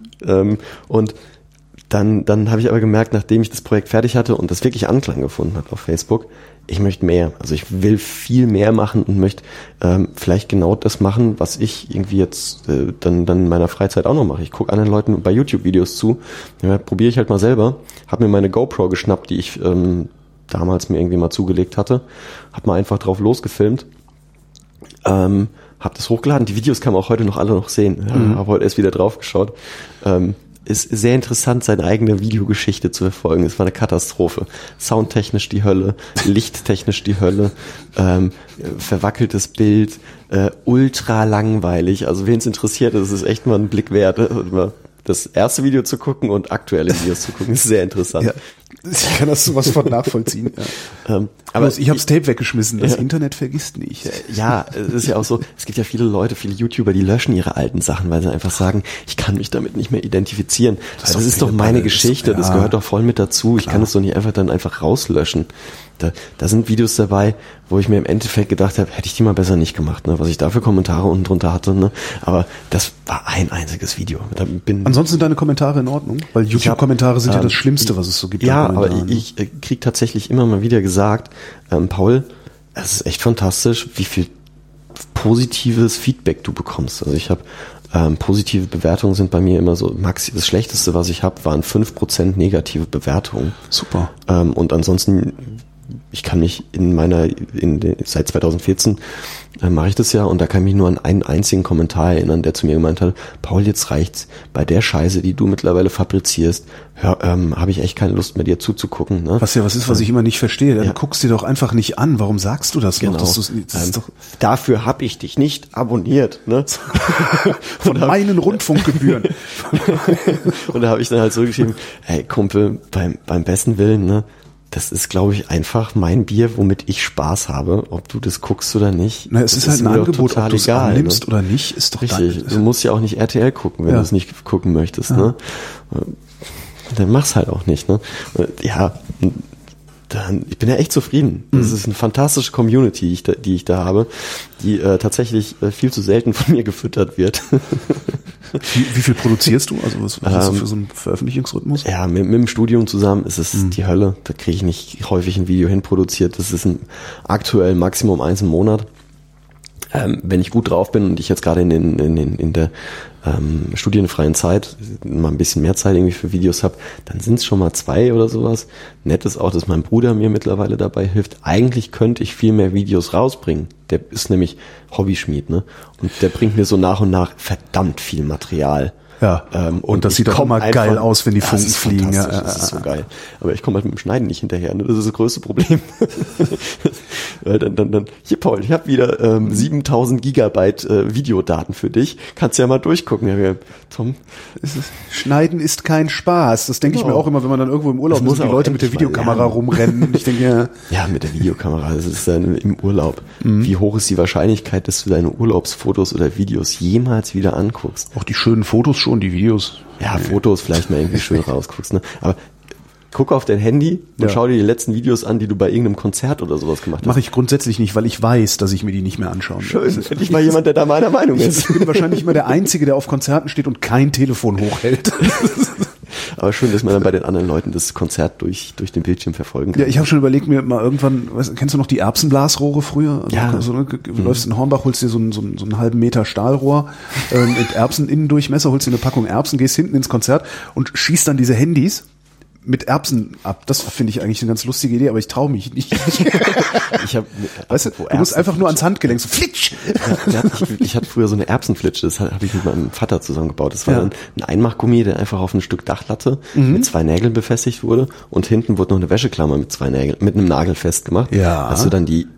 Und dann habe ich aber gemerkt, nachdem ich das Projekt fertig hatte und das wirklich Anklang gefunden hat auf Facebook, ich möchte mehr. Also ich will viel mehr machen und möchte vielleicht genau das machen, was ich irgendwie jetzt dann in meiner Freizeit auch noch mache. Ich gucke anderen Leuten bei YouTube-Videos zu, probiere ich halt mal selber, habe mir meine GoPro geschnappt, die ich damals mir irgendwie mal zugelegt hatte, habe mal einfach drauf losgefilmt, habe das hochgeladen. Die Videos kann man auch heute noch alle noch sehen. Habe heute erst wieder drauf geschaut. Ist sehr interessant, seine eigene Videogeschichte zu verfolgen. Es war eine Katastrophe. Soundtechnisch die Hölle, lichttechnisch die Hölle, verwackeltes Bild, ultra langweilig. Also wen es interessiert, das ist echt mal ein Blick wert. Das erste Video zu gucken und aktuelle Videos zu gucken, ist sehr interessant. Ja, ich kann das sowas von nachvollziehen. Ja. Aber ich habe das Tape weggeschmissen. Das Internet vergisst nicht. Ja, es ist ja auch so, es gibt ja viele Leute, viele YouTuber, die löschen ihre alten Sachen, weil sie einfach sagen, ich kann mich damit nicht mehr identifizieren. Das ist doch meine Geschichte, das gehört doch voll mit dazu. Ich kann das doch nicht einfach rauslöschen. Da sind Videos dabei, wo ich mir im Endeffekt gedacht habe, hätte ich die mal besser nicht gemacht, ne? Was ich da für Kommentare unten drunter hatte. Ne? Aber das war ein einziges Video. Ansonsten sind deine Kommentare in Ordnung? Weil YouTube-Kommentare sind ja das Schlimmste, was es so gibt. Ja, aber ich kriege tatsächlich immer mal wieder gesagt, Paul, es ist echt fantastisch, wie viel positives Feedback du bekommst. Also ich habe positive Bewertungen sind bei mir immer so, das Schlechteste, was ich habe, waren 5% negative Bewertungen. Super. Und ansonsten ich kann mich seit 2014 mache ich das ja, und da kann ich mich nur an einen einzigen Kommentar erinnern, der zu mir gemeint hat: Paul, jetzt reicht's. Bei der Scheiße, die du mittlerweile fabrizierst, habe ich echt keine Lust mehr, dir zuzugucken. Ne? Was ich immer nicht verstehe. Du guckst dir doch einfach nicht an. Warum sagst du das? Genau. Das ist doch dafür habe ich dich nicht abonniert. Ne? von meinen Rundfunkgebühren. Und da habe ich dann halt so geschrieben: Hey Kumpel, beim besten Willen, ne? Das ist, glaube ich, einfach mein Bier, womit ich Spaß habe, ob du das guckst oder nicht. Na, es ist halt ein Angebot, ob du es annimmst oder nicht, ist doch richtig. Du musst ja auch nicht RTL gucken, wenn du es nicht gucken möchtest. Ja. Ne? Dann mach's halt auch nicht. Ne? Ja, ich bin ja echt zufrieden. Das ist eine fantastische Community, die ich da habe, die tatsächlich viel zu selten von mir gefüttert wird. Wie viel produzierst du? Also was hast du für so einen Veröffentlichungsrhythmus? Ja, mit dem Studium zusammen ist es die Hölle. Da kriege ich nicht häufig ein Video hinproduziert. Das ist aktuell Maximum 1 im Monat. Wenn ich gut drauf bin und ich jetzt gerade in der studienfreien Zeit mal ein bisschen mehr Zeit irgendwie für Videos habe, dann sind es schon mal 2 oder sowas. Nett ist auch, dass mein Bruder mir mittlerweile dabei hilft. Eigentlich könnte ich viel mehr Videos rausbringen. Der ist nämlich Hobbyschmied, ne? Und der bringt mir so nach und nach verdammt viel Material. Ja, und das sieht doch immer geil aus, wenn die Funken fliegen. Ja, das ist so geil. Aber ich komme halt mit dem Schneiden nicht hinterher. Ne? Das ist das größte Problem. dann, hier Paul, ich habe wieder 7000 Gigabyte Videodaten für dich. Kannst ja mal durchgucken. Ja, Tom. Schneiden ist kein Spaß. Das denke ich mir auch immer, wenn man dann irgendwo im Urlaub ist und die Leute mit der Videokamera rumrennen. Ich denke ja, mit der Videokamera, das ist dann im Urlaub. Wie hoch ist die Wahrscheinlichkeit, dass du deine Urlaubsfotos oder Videos jemals wieder anguckst? Auch die schönen Fotos schon, die Videos. Ja, Fotos vielleicht mal irgendwie schön rausguckst, ne? Aber guck auf dein Handy und schau dir die letzten Videos an, die du bei irgendeinem Konzert oder sowas gemacht hast. Mache ich grundsätzlich nicht, weil ich weiß, dass ich mir die nicht mehr anschauen will. Schön, endlich mal jemand, der da meiner Meinung ist. Ich bin wahrscheinlich immer der Einzige, der auf Konzerten steht und kein Telefon hochhält. Aber schön, dass man dann bei den anderen Leuten das Konzert durch den Bildschirm verfolgen kann. Ja, ich habe schon überlegt, mir mal irgendwann, kennst du noch die Erbsenblasrohre früher? Also, ja. Du läufst in Hornbach, holst dir so einen halben Meter Stahlrohr mit Erbseninnendurchmesser, holst dir eine Packung Erbsen, gehst hinten ins Konzert und schießt dann diese Handys mit Erbsen ab. Das finde ich eigentlich eine ganz lustige Idee, aber ich traue mich nicht. Weißt du musst einfach nur ans Handgelenk, so flitsch! Ja, ich hatte früher so eine Erbsenflitsche, das habe ich mit meinem Vater zusammengebaut. Das war dann ein Einmachgummi, der einfach auf ein Stück Dachlatte mit 2 Nägeln befestigt wurde, und hinten wurde noch eine Wäscheklammer mit einem Nagel festgemacht. Ja. Hast du dann die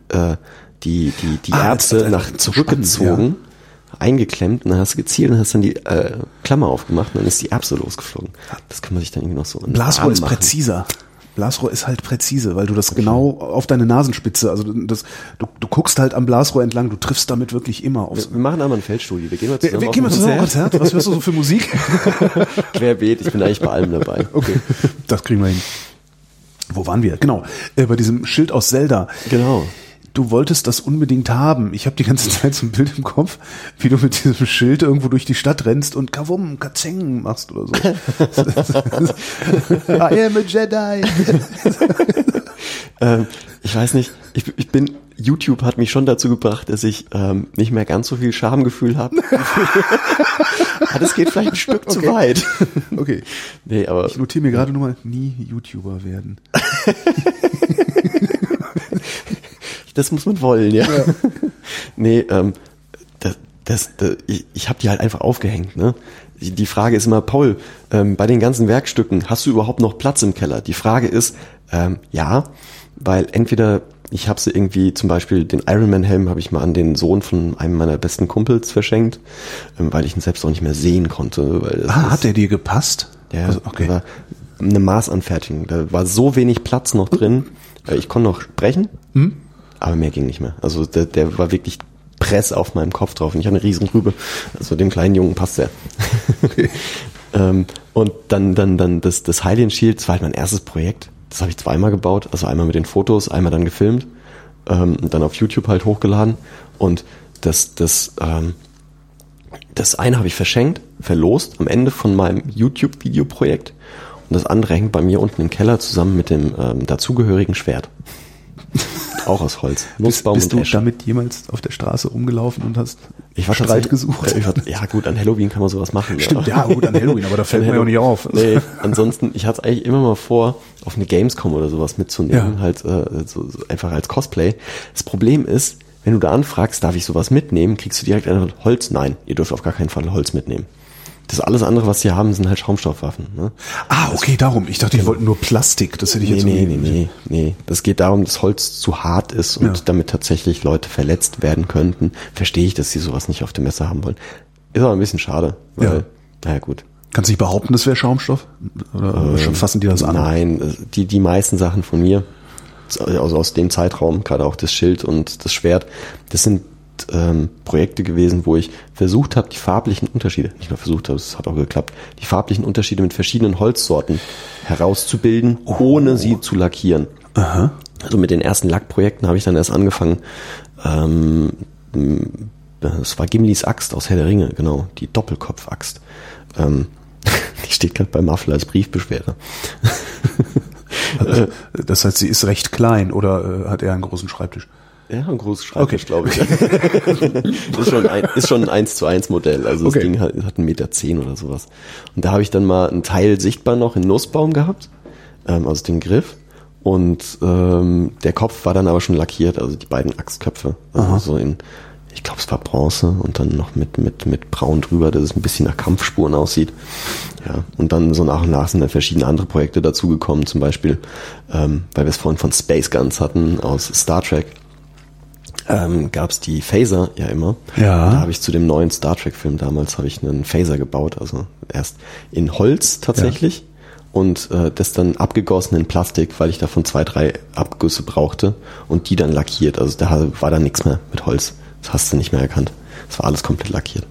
Erbse zurückgezogen, eingeklemmt, und dann hast du gezielt und hast dann die Klammer aufgemacht, und dann ist die Erbse losgeflogen. Das kann man sich dann irgendwie noch so in Blasrohr ist präziser. Blasrohr ist halt präzise, weil du das genau auf deine Nasenspitze, also du guckst halt am Blasrohr entlang, du triffst damit wirklich immer aufs. Wir machen einmal eine Feldstudie, wir gehen mal zusammen auf ein Konzert. Was hörst du so für Musik? Querbeet, ich bin eigentlich bei allem dabei. Okay, das kriegen wir hin. Wo waren wir? Genau, bei diesem Schild aus Zelda. Genau. Du wolltest das unbedingt haben. Ich habe die ganze Zeit so ein Bild im Kopf, wie du mit diesem Schild irgendwo durch die Stadt rennst und Kavum, Kazeng machst oder so. I am a Jedi. Ich weiß nicht, YouTube hat mich schon dazu gebracht, dass ich nicht mehr ganz so viel Schamgefühl habe. Das geht vielleicht ein Stück zu weit. Okay. Nee, aber ich notiere mir gerade nur mal, nie YouTuber werden. Das muss man wollen, ja. Nee, ich habe die halt einfach aufgehängt, ne? Die Frage ist immer, Paul, bei den ganzen Werkstücken, hast du überhaupt noch Platz im Keller? Die Frage ist, ja, weil entweder ich habe sie irgendwie, zum Beispiel den Ironman-Helm habe ich mal an den Sohn von einem meiner besten Kumpels verschenkt, weil ich ihn selbst auch nicht mehr sehen konnte. Weil hat der dir gepasst? Ja, also, okay. Da war eine Maßanfertigung, da war so wenig Platz noch drin, ich konnte noch sprechen, aber mehr ging nicht mehr. Also der war wirklich Press auf meinem Kopf drauf und ich habe eine riesen Rübe. Also dem kleinen Jungen passt der. Okay. Und dann das Hylian Shield, das war halt mein erstes Projekt. Das habe ich 2-mal gebaut. Also einmal mit den Fotos, einmal dann gefilmt. Und dann auf YouTube halt hochgeladen. Und das eine habe ich verlost am Ende von meinem YouTube-Videoprojekt. Und das andere hängt bei mir unten im Keller zusammen mit dem dazugehörigen Schwert. Auch aus Holz. Bist du damit jemals auf der Straße rumgelaufen und hast Streit gesucht? Ja gut, an Halloween kann man sowas machen. Stimmt, ja gut, an Halloween, aber da fällt mir ja nicht auf. Nee, ansonsten, ich hatte es eigentlich immer mal vor, auf eine Gamescom oder sowas mitzunehmen, halt so einfach als Cosplay. Das Problem ist, wenn du da anfragst, darf ich sowas mitnehmen, kriegst du direkt eine Holz. Nein, ihr dürft auf gar keinen Fall Holz mitnehmen. Das alles andere, was sie haben, sind halt Schaumstoffwaffen. Ne? Okay, darum. Ich dachte, die wollten nur Plastik. Das hätte ich jetzt Nee. Das geht darum, dass Holz zu hart ist und damit tatsächlich Leute verletzt werden könnten. Verstehe ich, dass sie sowas nicht auf dem Messer haben wollen. Ist aber ein bisschen schade, weil, naja gut. Kannst du nicht behaupten, das wäre Schaumstoff? Oder fassen die das an? Nein, die meisten Sachen von mir, also aus dem Zeitraum, gerade auch das Schild und das Schwert, das sind Projekte gewesen, wo ich versucht habe, die farblichen Unterschiede, nicht nur versucht habe, es hat auch geklappt, die farblichen Unterschiede mit verschiedenen Holzsorten herauszubilden, ohne sie zu lackieren. Aha. Also mit den ersten Lackprojekten habe ich dann erst angefangen, das war Gimlis Axt aus Herr der Ringe, genau, die Doppelkopfaxt. Die steht gerade bei Muffler als Briefbeschwerde. Das heißt, sie ist recht klein oder hat er einen großen Schreibtisch? Ja, ein großes Schreibtisch, glaube ich. ist schon ein 1:1 Modell. Also das Ding hat 1,10 Meter oder sowas. Und da habe ich dann mal einen Teil sichtbar noch in Nussbaum gehabt, also den Griff. Und der Kopf war dann aber schon lackiert, also die beiden Axtköpfe. Also so in, ich glaube, es war Bronze und dann noch mit Braun drüber, dass es ein bisschen nach Kampfspuren aussieht. Ja, und dann so nach und nach sind dann verschiedene andere Projekte dazugekommen, zum Beispiel, weil wir es vorhin von Space Guns hatten aus Star Trek. Gab es die Phaser ja immer. Ja. Da habe ich zu dem neuen Star Trek Film damals habe ich einen Phaser gebaut, also erst in Holz tatsächlich und das dann abgegossen in Plastik, weil ich davon 2-3 Abgüsse brauchte und die dann lackiert. Also da war dann nichts mehr mit Holz. Das hast du nicht mehr erkannt. Das war alles komplett lackiert.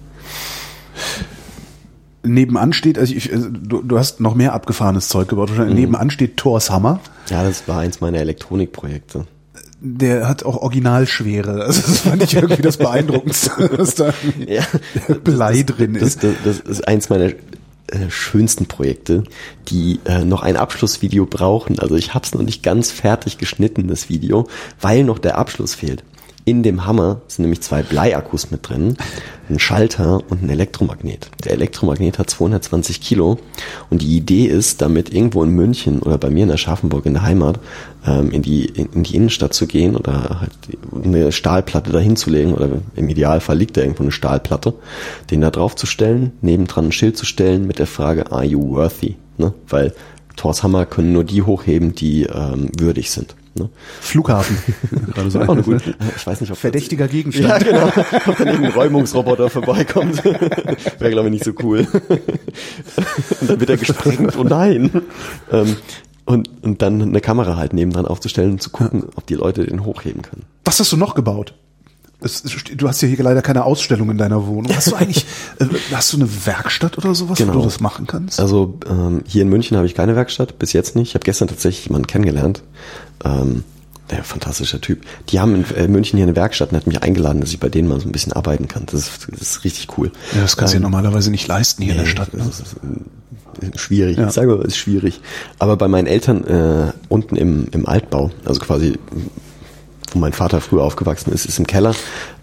Nebenan steht, also du hast noch mehr abgefahrenes Zeug gebaut. Nebenan steht Thors Hammer. Ja, das war eins meiner Elektronikprojekte. Der hat auch Originalschwere. Also das fand ich irgendwie das Beeindruckendste, dass da Blei drin ist. Das ist eins meiner schönsten Projekte, die noch ein Abschlussvideo brauchen. Also ich habe es noch nicht ganz fertig geschnitten, das Video, weil noch der Abschluss fehlt. In dem Hammer sind nämlich 2 Bleiakkus mit drin, ein Schalter und ein Elektromagnet. Der Elektromagnet hat 220 Kilo und die Idee ist, damit irgendwo in München oder bei mir in Aschaffenburg in der Heimat in die Innenstadt zu gehen oder halt eine Stahlplatte dahin zu legen oder im Idealfall liegt da irgendwo eine Stahlplatte, den da drauf zu stellen, nebendran ein Schild zu stellen mit der Frage, are you worthy? Ne? Weil Thors Hammer können nur die hochheben, die würdig sind. Ne? Flughafen. Gerade so ich weiß nicht, ob verdächtiger Gegenstand. Ja, genau. Ob dann irgendein Räumungsroboter vorbeikommt. Wäre, glaube ich, nicht so cool. Und dann wird er gesprengt. Oh nein. Und dann eine Kamera halt nebendran aufzustellen und zu gucken, ob die Leute den hochheben können. Was hast du noch gebaut? Du hast ja hier leider keine Ausstellung in deiner Wohnung. Hast du eigentlich, hast du eine Werkstatt oder sowas, wo du das machen kannst? Also hier in München habe ich keine Werkstatt, bis jetzt nicht. Ich habe gestern tatsächlich jemanden kennengelernt. Fantastischer Typ. Die haben in München hier eine Werkstatt und hat mich eingeladen, dass ich bei denen mal so ein bisschen arbeiten kann. Das ist richtig cool. Ja, das kannst du ja normalerweise nicht leisten hier in der Stadt. Ne? Das ist schwierig. Ja. Ich sage mal, ist schwierig. Aber bei meinen Eltern unten im Altbau, also quasi wo mein Vater früher aufgewachsen ist im Keller,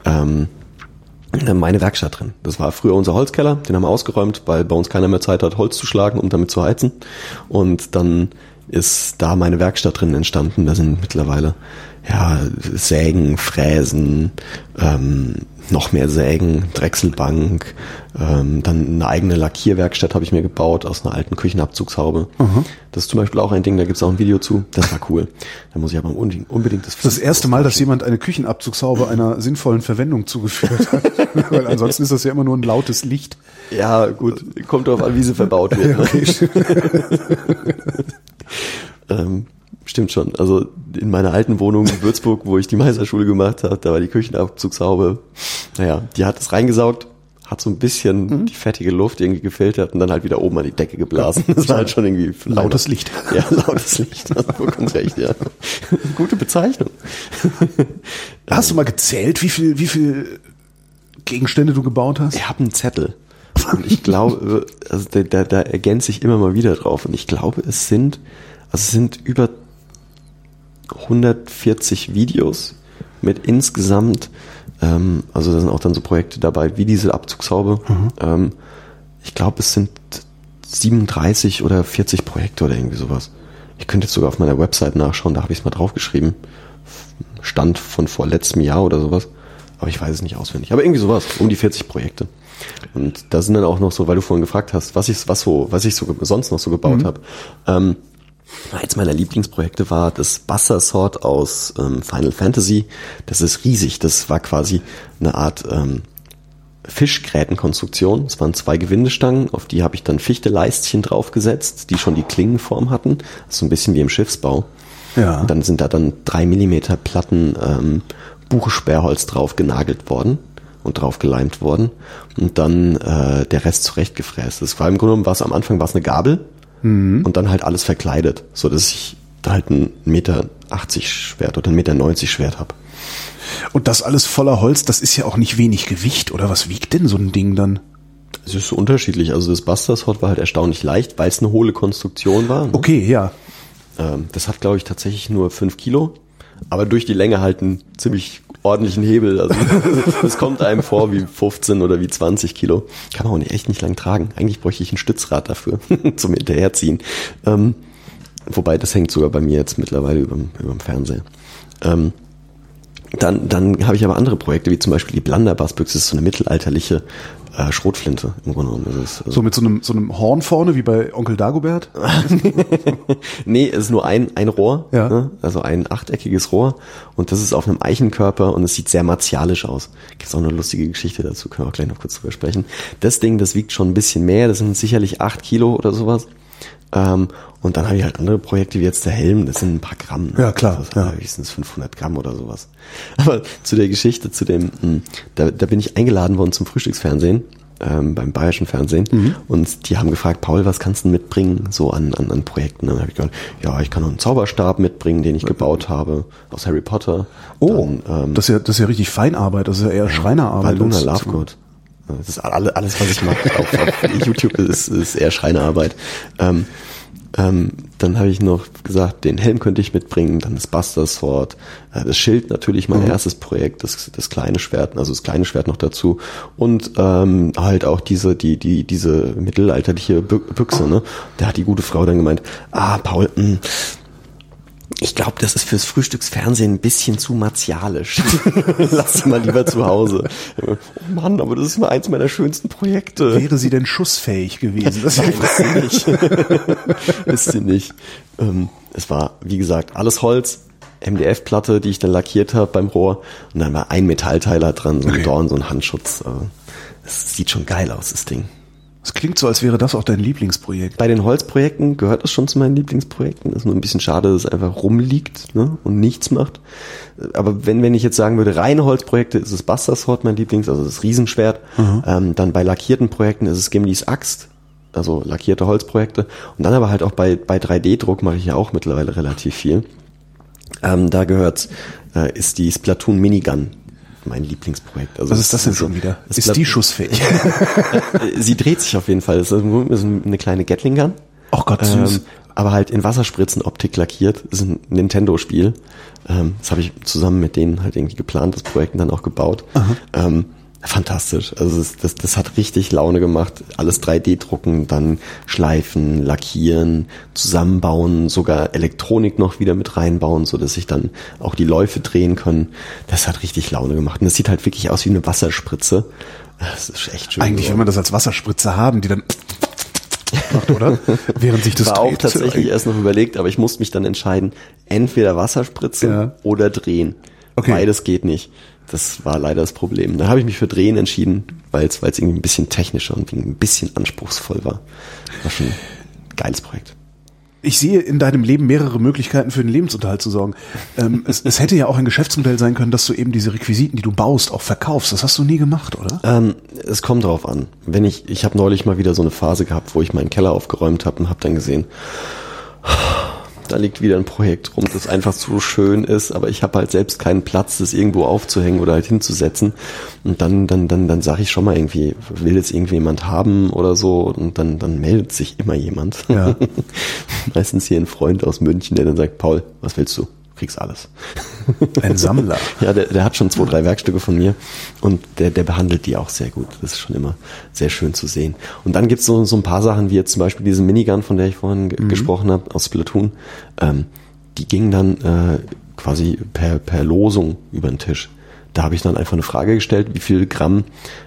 meine Werkstatt drin. Das war früher unser Holzkeller, den haben wir ausgeräumt, weil bei uns keiner mehr Zeit hat, Holz zu schlagen und damit zu heizen. Und dann ist da meine Werkstatt drin entstanden. Da sind mittlerweile Sägen, Fräsen, noch mehr Sägen, Drechselbank, dann eine eigene Lackierwerkstatt habe ich mir gebaut aus einer alten Küchenabzugshaube. Uh-huh. Das ist zum Beispiel auch ein Ding, da gibt es auch ein Video zu. Das war cool. Da muss ich aber unbedingt das erste Mal, dass jemand eine Küchenabzugshaube einer sinnvollen Verwendung zugeführt hat. Weil ansonsten ist das ja immer nur ein lautes Licht. Ja, gut. Kommt drauf an, wie sie verbaut wird. Okay. Stimmt schon. Also in meiner alten Wohnung in Würzburg, wo ich die Meisterschule gemacht habe, da war die Küchenabzugshaube, die hat es reingesaugt, hat so ein bisschen die fettige Luft irgendwie gefiltert und dann halt wieder oben an die Decke geblasen. Das war halt schon irgendwie lautes Licht. Ja, lautes Licht. Hast du vollkommen recht, ja. Gute Bezeichnung. Hast du mal gezählt, wie viel Gegenstände du gebaut hast? Ich habe einen Zettel. Und ich glaube, also da ergänze ich immer mal wieder drauf. Und ich glaube, es sind über 140 Videos mit insgesamt, also da sind auch dann so Projekte dabei, wie diese Abzugshaube. Ich glaube, es sind 37 oder 40 Projekte oder irgendwie sowas. Ich könnte jetzt sogar auf meiner Website nachschauen, da habe ich es mal draufgeschrieben. Stand von vorletztem Jahr oder sowas. Aber ich weiß es nicht auswendig. Aber irgendwie sowas, um die 40 Projekte. Und da sind dann auch noch so, weil du vorhin gefragt hast, was ich sonst noch so gebaut habe. Eins meiner Lieblingsprojekte war das Buster Sword aus Final Fantasy. Das ist riesig. Das war quasi eine Art Fischgrätenkonstruktion. Es waren 2 Gewindestangen, auf die habe ich dann Fichteleistchen draufgesetzt, die schon die Klingenform hatten. Das ist so ein bisschen wie im Schiffsbau. Ja. Und dann sind da dann 3 Millimeter Platten Buchsperrholz drauf genagelt worden und drauf geleimt worden. Und dann der Rest zurechtgefräst. Das war im Grunde genommen, am Anfang war es eine Gabel und dann halt alles verkleidet, so dass ich da halt 1,80 Meter Schwert oder 1,90 Meter Schwert habe. Und das alles voller Holz, das ist ja auch nicht wenig Gewicht, oder was wiegt denn so ein Ding dann? Es ist so unterschiedlich. Also das Buster Sword war halt erstaunlich leicht, weil es eine hohle Konstruktion war. Ne? Okay, ja. Das hat, glaube ich, tatsächlich nur 5 Kilo, aber durch die Länge halt einen ziemlich ordentlichen Hebel. Also es kommt einem vor wie 15 oder wie 20 Kilo. Kann man auch echt nicht lang tragen. Eigentlich bräuchte ich ein Stützrad dafür zum Hinterherziehen. Wobei, das hängt sogar bei mir jetzt mittlerweile überm Fernseher. Dann habe ich aber andere Projekte, wie zum Beispiel die Blunderbuss-Büchse. Das ist so eine mittelalterliche Schrotflinte im Grunde genommen. So mit so einem Horn vorne, wie bei Onkel Dagobert? Nee, es ist nur ein Rohr, ja. Ne? Also ein achteckiges Rohr, und das ist auf einem Eichenkörper und es sieht sehr martialisch aus. Gibt's auch eine lustige Geschichte dazu, können wir auch gleich noch kurz drüber sprechen. Das Ding, das wiegt schon ein bisschen mehr, das sind sicherlich 8 Kilo oder sowas. Und dann habe ich halt andere Projekte, wie jetzt der Helm, das sind ein paar Gramm. Ne? Ja, klar. Wie sind es, 500 Gramm oder sowas. Aber zu der Geschichte, da bin ich eingeladen worden zum Frühstücksfernsehen, beim Bayerischen Fernsehen, und die haben gefragt, Paul, was kannst du mitbringen, so an Projekten? Dann habe ich gesagt, ja, ich kann noch einen Zauberstab mitbringen, den ich gebaut habe, aus Harry Potter. Oh, dann, das ist ja richtig Feinarbeit, das ist ja eher Schreinerarbeit. Luna Lovegood. Das ist alles, was ich mache auf YouTube, ist eher Schreinerarbeit. Dann habe ich noch gesagt, den Helm könnte ich mitbringen, dann das Buster Sword, das Schild natürlich, mein erstes Projekt, das kleine Schwert, also das kleine Schwert noch dazu, und halt auch diese mittelalterliche Büchse. Ne? Da hat die gute Frau dann gemeint, Paul, ich glaube, das ist fürs Frühstücksfernsehen ein bisschen zu martialisch. Lass sie mal lieber zu Hause. Oh Mann, aber das ist mal eins meiner schönsten Projekte. Wäre sie denn schussfähig gewesen? Das ist sie nicht. Es war, wie gesagt, alles Holz, MDF-Platte, die ich dann lackiert habe beim Rohr. Und dann war ein Metallteiler dran, so ein Dorn, so ein Handschutz. Das sieht schon geil aus, das Ding. Es klingt so, als wäre das auch dein Lieblingsprojekt. Bei den Holzprojekten gehört es schon zu meinen Lieblingsprojekten. Ist nur ein bisschen schade, dass es einfach rumliegt, ne, und nichts macht. Aber wenn ich jetzt sagen würde, reine Holzprojekte, ist es Buster Sword mein Lieblings, also das Riesenschwert. Dann bei lackierten Projekten ist es Gimlis Axt, also lackierte Holzprojekte. Und dann aber halt auch bei 3D-Druck mache ich ja auch mittlerweile relativ viel. Da ist die Splatoon Minigun mein Lieblingsprojekt. Also was ist das denn schon wieder? Ist die schussfähig? Sie dreht sich auf jeden Fall. Das ist eine kleine Gatling Gun. Ach Gott, süß. Aber halt in Wasserspritzen-Optik lackiert. Das ist ein Nintendo-Spiel. Das habe ich zusammen mit denen halt irgendwie geplant, das Projekt, und dann auch gebaut. Fantastisch. Also das hat richtig Laune gemacht. Alles 3D drucken, dann schleifen, lackieren, zusammenbauen, sogar Elektronik noch wieder mit reinbauen, so dass sich dann auch die Läufe drehen können. Das hat richtig Laune gemacht. Und das sieht halt wirklich aus wie eine Wasserspritze. Das ist echt schön. Eigentlich will man das als Wasserspritze haben, die dann macht, oder? Während sich das war dreht. Auch tatsächlich erst noch überlegt, aber ich musste mich dann entscheiden, entweder Wasserspritze oder drehen. Okay. Beides geht nicht. Das war leider das Problem. Da habe ich mich für Drehen entschieden, weil es irgendwie ein bisschen technischer und ein bisschen anspruchsvoll war. War schon ein geiles Projekt. Ich sehe in deinem Leben mehrere Möglichkeiten für den Lebensunterhalt zu sorgen. Es hätte ja auch ein Geschäftsmodell sein können, dass du eben diese Requisiten, die du baust, auch verkaufst. Das hast du nie gemacht, oder? Es kommt drauf an. Ich habe neulich mal wieder so eine Phase gehabt, wo ich meinen Keller aufgeräumt habe und habe dann gesehen, da liegt wieder ein Projekt rum, das einfach so schön ist, aber ich habe halt selbst keinen Platz, das irgendwo aufzuhängen oder halt hinzusetzen. Und dann sage ich schon mal irgendwie, will jetzt irgendjemand haben oder so, und dann meldet sich immer jemand. Ja. Meistens hier ein Freund aus München, der dann sagt, Paul, was willst du? kriegst alles. Ein Sammler. Ja, der hat schon 2, 3 Werkstücke von mir und der behandelt die auch sehr gut. Das ist schon immer sehr schön zu sehen. Und dann gibt's so ein paar Sachen, wie jetzt zum Beispiel diese Minigun, von der ich vorhin gesprochen habe, aus Splatoon. Die gingen dann quasi per Losung über den Tisch. Da habe ich dann einfach eine Frage gestellt, wie viel Gramm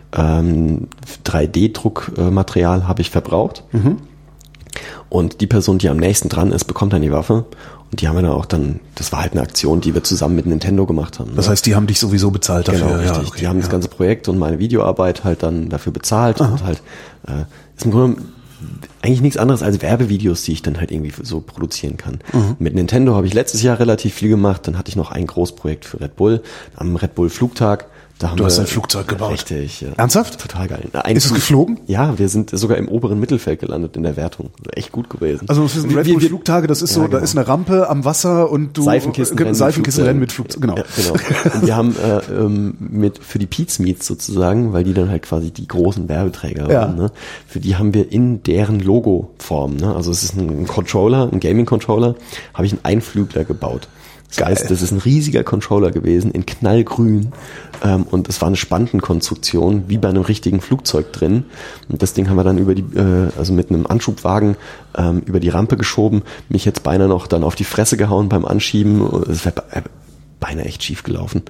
3D-Druckmaterial habe ich verbraucht. Und die Person, die am nächsten dran ist, bekommt dann die Waffe. Und die haben wir dann auch das war halt eine Aktion, die wir zusammen mit Nintendo gemacht haben. Das heißt, die haben dich sowieso bezahlt dafür. Genau, richtig. Ja, okay, die haben das ganze Projekt und meine Videoarbeit halt dann dafür bezahlt. Und halt ist im Grunde eigentlich nichts anderes als Werbevideos, die ich dann halt irgendwie so produzieren kann. Mit Nintendo habe ich letztes Jahr relativ viel gemacht. Dann hatte ich noch ein Großprojekt für Red Bull, am Red Bull Flugtag. Du hast ein Flugzeug gebaut. Richtig. Ja. Ernsthaft? Total geil. Ist es geflogen? Ja, wir sind sogar im oberen Mittelfeld gelandet in der Wertung. Echt gut gewesen. Also für Red Bull Flugtage, das ist so, da ist eine Rampe am Wasser und du Seifenkistenrennen mit Flugzeug. Genau. Ja, genau. Und wir haben für die Pete's Meets sozusagen, weil die dann halt quasi die großen Werbeträger waren, ne? Für die haben wir in deren Logoform, ne? Also es ist ein Controller, ein Gaming-Controller, habe ich einen Einflügler gebaut. Das heißt, das ist ein riesiger Controller gewesen, in knallgrün, und es war eine Spantenkonstruktion, wie bei einem richtigen Flugzeug drin. Und das Ding haben wir dann also mit einem Anschubwagen über die Rampe geschoben, mich jetzt beinahe noch dann auf die Fresse gehauen beim Anschieben. Es wäre beinahe echt schief gelaufen.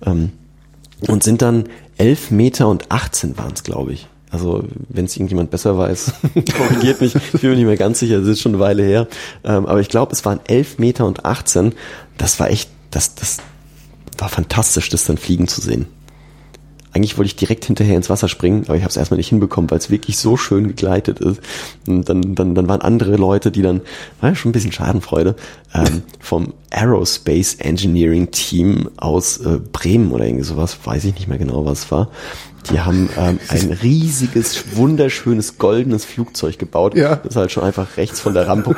Und sind dann 11,18 Meter waren es, glaube ich. Also, wenn es irgendjemand besser weiß, korrigiert mich, ich bin mir nicht mehr ganz sicher, das ist schon eine Weile her. Aber ich glaube, es waren 11,18 Meter. Das war echt, das war fantastisch, das dann fliegen zu sehen. Eigentlich wollte ich direkt hinterher ins Wasser springen, aber ich habe es erstmal nicht hinbekommen, weil es wirklich so schön gegleitet ist. Und dann waren andere Leute, die dann, war ja schon ein bisschen Schadenfreude, vom Aerospace Engineering Team aus Bremen oder irgendwie sowas, weiß ich nicht mehr genau, was es war. Die haben ein riesiges, wunderschönes, goldenes Flugzeug gebaut. Ja. Das ist halt schon einfach rechts von der Rampe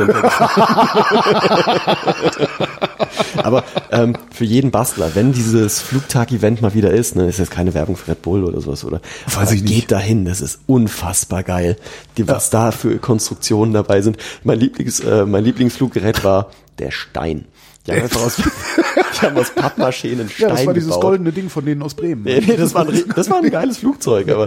runtergefallen. Aber für jeden Bastler, wenn dieses Flugtag-Event mal wieder ist, ne, ist jetzt keine Werbung für Red Bull oder sowas, oder? Weiß ich nicht. Geht dahin, das ist unfassbar geil. Was da für Konstruktionen dabei sind. Mein Lieblingsfluggerät war der Stein. Die haben einfach aus Pappmaché einen Stein gebaut. Ja, das war dieses goldene Ding von denen aus Bremen. Nee, das war ein geiles Flugzeug, aber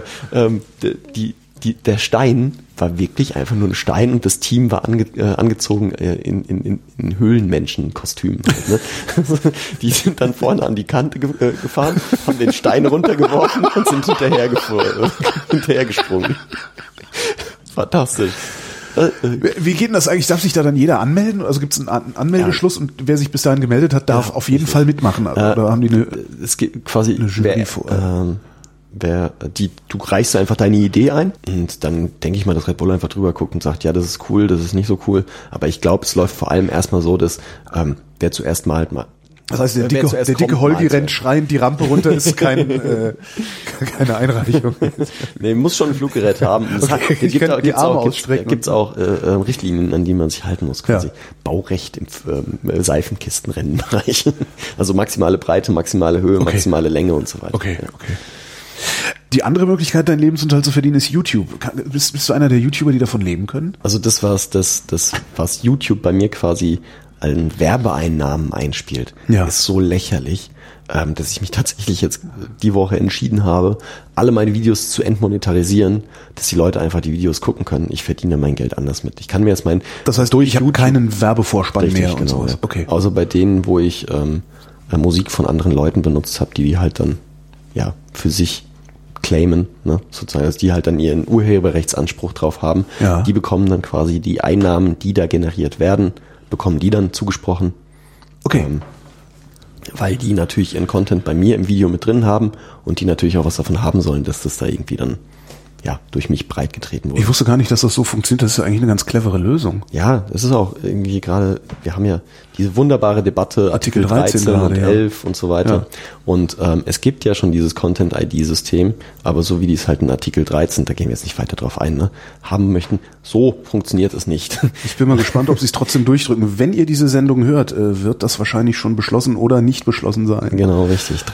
der Stein war wirklich einfach nur ein Stein und das Team war angezogen in Höhlenmenschenkostümen. Ne? Die sind dann vorne an die Kante gefahren, haben den Stein runtergeworfen und sind hinterhergesprungen. Fantastisch. Wie geht denn das eigentlich? Darf sich da dann jeder anmelden? Also gibt es einen Anmeldeschluss und wer sich bis dahin gemeldet hat, darf auf jeden Fall mitmachen? Oder haben die es gibt quasi eine Jury vor? Du reichst einfach deine Idee ein und dann denke ich mal, dass Red Bull einfach drüber guckt und sagt, ja, das ist cool, das ist nicht so cool. Aber ich glaube, es läuft vor allem erstmal so, dass wer zuerst mal das heißt, der dicke Holgi rennt schreiend die Rampe runter, ist keine Einreichung. Nee, muss schon ein Fluggerät haben. Gibt's auch Richtlinien, an die man sich halten muss, quasi. Ja. Baurecht im Seifenkistenrennenbereich. Also maximale Breite, maximale Höhe, maximale Länge und so weiter. Okay. Die andere Möglichkeit, deinen Lebensunterhalt zu verdienen, ist YouTube. Bist du einer der YouTuber, die davon leben können? Also das was YouTube bei mir quasi an Werbeeinnahmen einspielt, ist so lächerlich, dass ich mich tatsächlich jetzt die Woche entschieden habe, alle meine Videos zu entmonetarisieren, dass die Leute einfach die Videos gucken können. Ich verdiene mein Geld anders mit. Ich kann mir jetzt Das heißt, ich habe keinen Werbevorspann mehr und genau, sowas. Okay. Außer bei denen, wo ich Musik von anderen Leuten benutzt habe, die halt dann für sich claimen, ne, sozusagen, dass die halt dann ihren Urheberrechtsanspruch drauf haben. Ja. Die bekommen dann quasi die Einnahmen, die da generiert werden, bekommen die dann zugesprochen. Okay. Weil die natürlich ihren Content bei mir im Video mit drin haben und die natürlich auch was davon haben sollen, dass das da irgendwie dann durch mich breitgetreten wurde. Ich wusste gar nicht, dass das so funktioniert. Das ist ja eigentlich eine ganz clevere Lösung. Ja, es ist auch irgendwie gerade, wir haben ja diese wunderbare Debatte, Artikel 13 und 11 und so weiter. Ja. Und es gibt ja schon dieses Content-ID-System, aber so wie die es halt in Artikel 13, da gehen wir jetzt nicht weiter drauf ein, haben möchten, so funktioniert es nicht. Ich bin mal gespannt, ob sie es trotzdem durchdrücken. Wenn ihr diese Sendung hört, wird das wahrscheinlich schon beschlossen oder nicht beschlossen sein. Genau, richtig.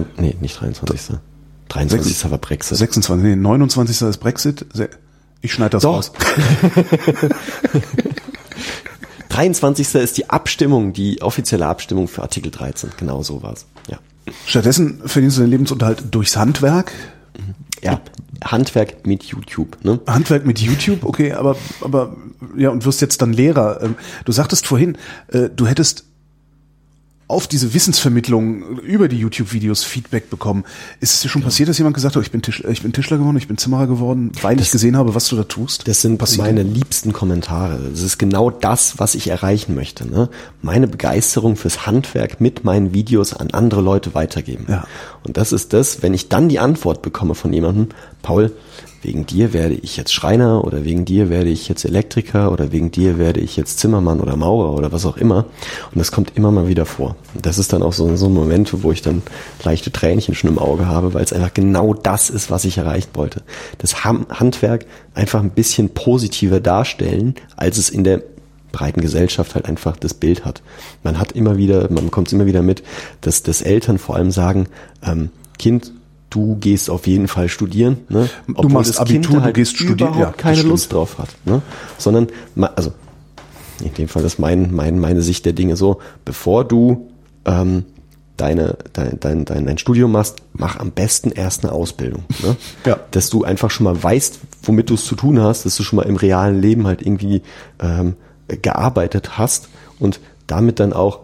23. 23. war Brexit. 29. ist Brexit. Ich schneide das raus. 23. ist die Abstimmung, die offizielle Abstimmung für Artikel 13. Genau so war's. Ja. Stattdessen verdienst du den Lebensunterhalt durchs Handwerk. Ja, Handwerk mit YouTube, ne? Handwerk mit YouTube, okay, aber ja, und wirst jetzt dann Lehrer. Du sagtest vorhin, du hättest auf diese Wissensvermittlung über die YouTube-Videos Feedback bekommen. Ist es dir schon passiert, dass jemand gesagt hat, ich bin Tischler geworden, ich bin Zimmerer geworden, weil ich gesehen habe, was du da tust? Das sind meine liebsten Kommentare. Das ist genau das, was ich erreichen möchte, ne? Meine Begeisterung fürs Handwerk mit meinen Videos an andere Leute weitergeben. Ja. Und das ist das, wenn ich dann die Antwort bekomme von jemandem, Paul, wegen dir werde ich jetzt Schreiner oder wegen dir werde ich jetzt Elektriker oder wegen dir werde ich jetzt Zimmermann oder Maurer oder was auch immer. Und das kommt immer mal wieder vor. Und das ist dann auch so ein Moment, wo ich dann leichte Tränchen schon im Auge habe, weil es einfach genau das ist, was ich erreichen wollte. Das Handwerk einfach ein bisschen positiver darstellen, als es in der breiten Gesellschaft halt einfach das Bild hat. Man bekommt es immer wieder mit, dass Eltern vor allem sagen, Kind, du gehst auf jeden Fall studieren, ne? Du machst das Abitur, kind halt du gehst studieren, überhaupt keine Lust drauf hat, ne? Sondern, also in dem Fall ist meine Sicht der Dinge so, bevor du dein Studium machst, mach am besten erst eine Ausbildung, ne? Ja. Dass du einfach schon mal weißt, womit du es zu tun hast, dass du schon mal im realen Leben halt irgendwie gearbeitet hast und damit dann auch